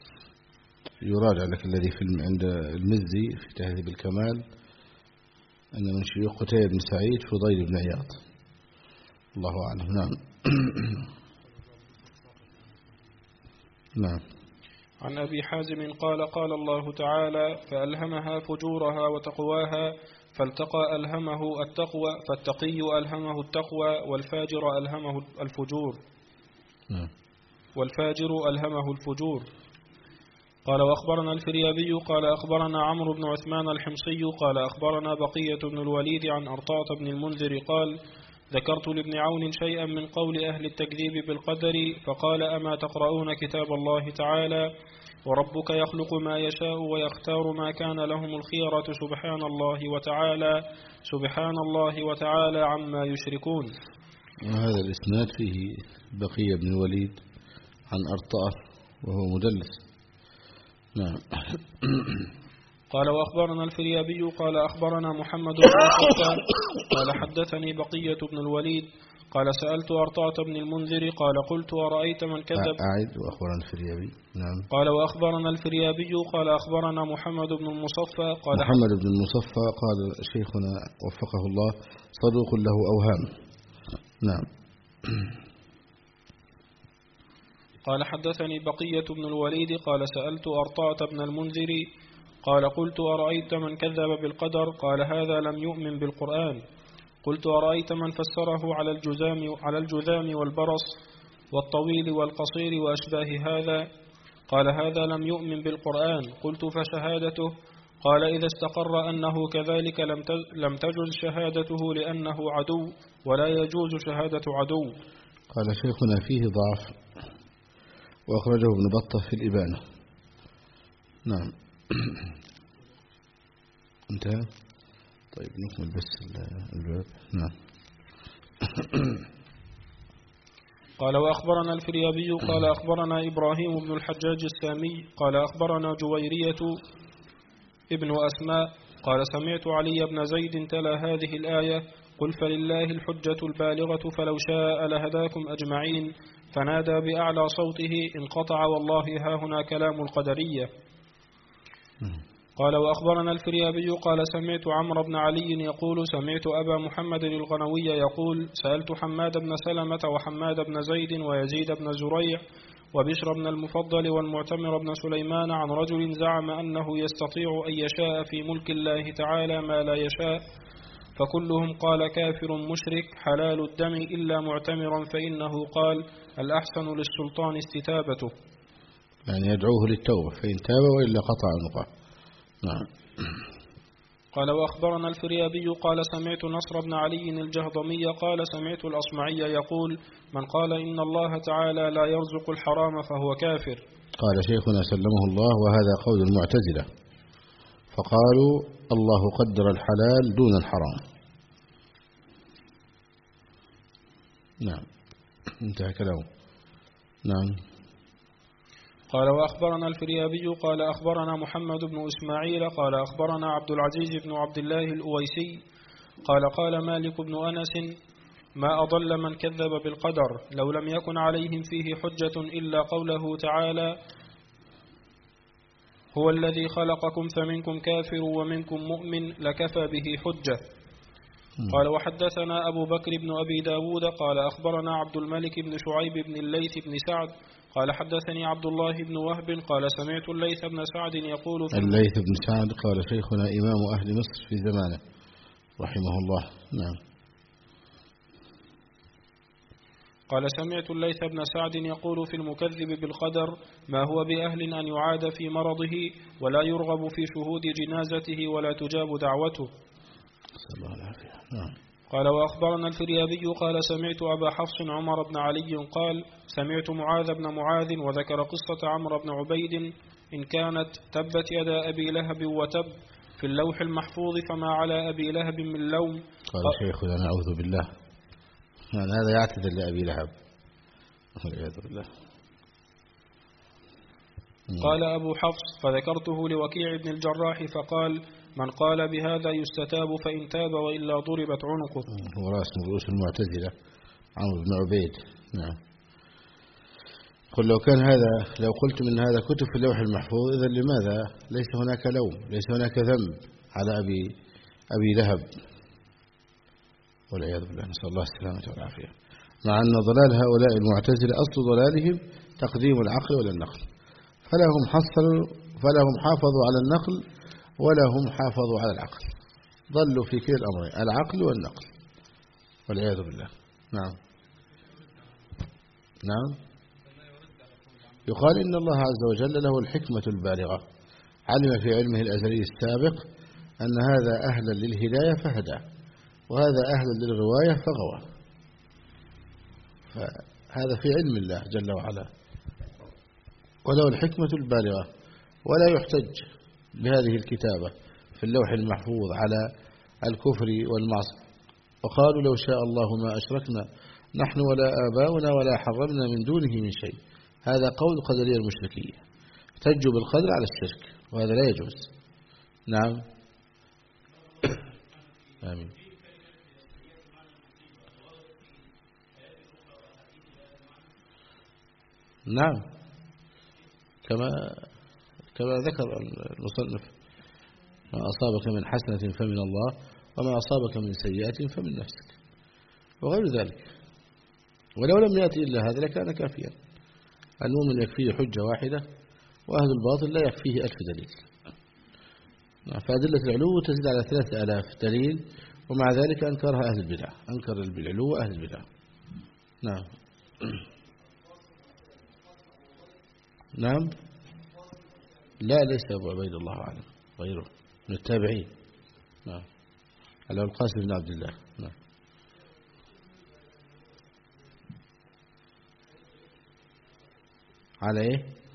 يراجع لك الذي في عند المزي في تهذيب الكمال أن من شيوخ قتيبة بن سعيد فضيل بن عياض. الله أعلم. نعم. نعم. عن أبي حازم قال قال الله تعالى فألهمها فجورها وتقواها فالتقى ألهمه التقوى فالتقي ألهمه التقوى والفاجر ألهمه الفجور. نعم. والفاجر ألهمه الفجور. قال وأخبرنا الفريابي قال أخبرنا عمرو بن عثمان الحمصي قال أخبرنا بقية بن الوليد عن أرطاة بن المنذر قال ذكرت لابن عون شيئا من قول أهل التكذيب بالقدر فقال أما تقرؤون كتاب الله تعالى وربك يخلق ما يشاء ويختار ما كان لهم الخيرة سبحان الله وتعالى سبحان الله وتعالى عما يشركون. وهذا الإسناد فيه بقية بن الوليد عن أرطاة وهو مدلس. نعم. قال وأخبرنا الفريابي قال أخبرنا محمد بن مصطفى قال حدثني بقية بن الوليد قال سألت أرطاة بن المنذر قال قلت أرأيت من كذب. أعد وأخبرنا الفريابي. نعم. قال وأخبرنا الفريابي قال أخبرنا محمد بن المصفى قال محمد بن المصفى قال شيخنا وفقه الله صدوق له أوهام. نعم. قال حدثني بقية بن الوليد قال سألت أرطاة بن المنذر قال قلت أرأيت من كذب بالقدر قال هذا لم يؤمن بالقرآن. قلت أرأيت من فسره على الجذام على الجذام والبرص والطويل والقصير وأشباه هذا قال هذا لم يؤمن بالقرآن. قلت فشهادته قال إذا استقر أنه كذلك لم تجوز شهادته لأنه عدو ولا يجوز شهادة عدو. قال شيخنا فيه ضعف وأخرجه ابن بطة في الإبانة. نعم. انتهى. طيب نكمل بس الباب. نعم. قال وأخبرنا الفريابي قال أخبرنا إبراهيم بن الحجاج السامي قال أخبرنا جويرية ابن أسماء قال سمعت علي بن زيد تلا هذه الآية قل فلله الحجة البالغة فلو شاء لهداكم أجمعين فنادى بأعلى صوته انقطع والله ها هنا كلام القدرية. قال وأخبرنا الفريابي قال سمعت عمرو بن علي يقول سمعت أبا محمد الغنوي يقول سألت حماد بن سلمة وحماد بن زيد ويزيد بن زريع وبشر بن المفضل والمعتمر بن سليمان عن رجل زعم أنه يستطيع أن يشاء في ملك الله تعالى ما لا يشاء فكلهم قال كافر مشرك حلال الدم إلا معتمرا فإنه قال الأحسن للسلطان استتابته، يعني يدعوه للتوبة فإن تاب وإلا قطع عنقه. نعم. قال وأخبرنا الفريابي قال سمعت نصر بن علي الجهضمي قال سمعت الأصمعي يقول من قال إن الله تعالى لا يرزق الحرام فهو كافر. قال شيخنا سلمه الله وهذا قول المعتزلة فقالوا الله قدر الحلال دون الحرام. نعم انتهى كلامه. نعم. قال وأخبرنا الفريابي قال أخبرنا محمد بن إسماعيل قال أخبرنا عبد العزيز بن عبد الله الأويسي قال قال مالك بن أنس ما أضل من كذب بالقدر لو لم يكن عليهم فيه حجة إلا قوله تعالى هو الذي خلقكم فمنكم كافر ومنكم مؤمن لكفى به حجة. قال وحدثنا أبو بكر بن أبي داود قال أخبرنا عبد الملك بن شعيب بن الليث بن سعد قال حدثني عبد الله بن وهب قال سمعت الليث بن سعد يقول في الليث بن سعد قال شيخنا إمام أهل مصر في زمانه رحمه الله. نعم. قال سمعت الليث بن سعد يقول في المكذب بالقدر ما هو بأهل أن يعاد في مرضه ولا يرغب في شهود جنازته ولا تجاب دعوته. صلى الله عليه. نعم. قال وأخبرنا الفريابي قال سمعت أبا حفص عمر بن علي قال سمعت معاذ بن معاذ وذكر قصة عمرو بن عبيد إن كانت تبت يدا أبي لهب وتب في اللوح المحفوظ فما على أبي لهب من لوم. قال شيخنا نعوذ بالله يعني هذا يعتذر لأبي لهب والعياذ بالله. قال أبو حفص فذكرته لوكيع بن الجراح فقال من قال بهذا يستتاب فإن تاب وإلا ضربت عنقه. هو رأس من رؤوس المعتزلة عمرو بن عبيد. نعم. قل لو كان هذا لو قلت من هذا كتب في اللوح المحفوظ إذا لماذا ليس هناك لوم ليس هناك ذنب على أبي أبي لهب والعياذ بالله، نسأل الله السلامة والعافية. مع أن ضلال هؤلاء المعتزلة أصل ضلالهم تقديم العقل ولا النقل، فلهم حصلوا فلهم حافظوا على النقل ولا هم حافظوا على العقل، ضلوا في كلا الأمرين، العقل والنقل والعياذ بالله. نعم نعم. يقال إن الله عز وجل له الحكمة البالغة، علم في علمه الأزلي السابق أن هذا أهلا للهداية فهدى، وهذا أهلا للغواية فغوى، فهذا في علم الله جل وعلا، وله الحكمة البالغة. ولا يحتج بهذه الكتابة في اللوح المحفوظ على الكفر والمعصية. وقالوا لو شاء الله ما أشركنا نحن ولا آباؤنا ولا حرمنا من دونه من شيء. هذا قول قدرية المشركية، احتجوا بالقدر على الشرك، وهذا لا يجوز. نعم آمين. نعم كما كما ذكر المصنف: ما أصابك من حسنة فمن الله، وما أصابك من سيئة فمن نفسك، وغير ذلك. ولو لم يأتي إلا هذا لكان كافيا. المؤمن يكفيه حجة واحدة، وأهل الباطل لا يكفيه ألف دليل. فأدلة العلو تزيد على ثلاثة آلاف دليل، ومع ذلك أنكرها أهل البدع، أنكر العلو أهل البدع. نعم نعم. لا ليس أبو عبيد، الله أعلم، غيره من التابعين. نعم على القاسم بن عبد الله. نعم. على إيه؟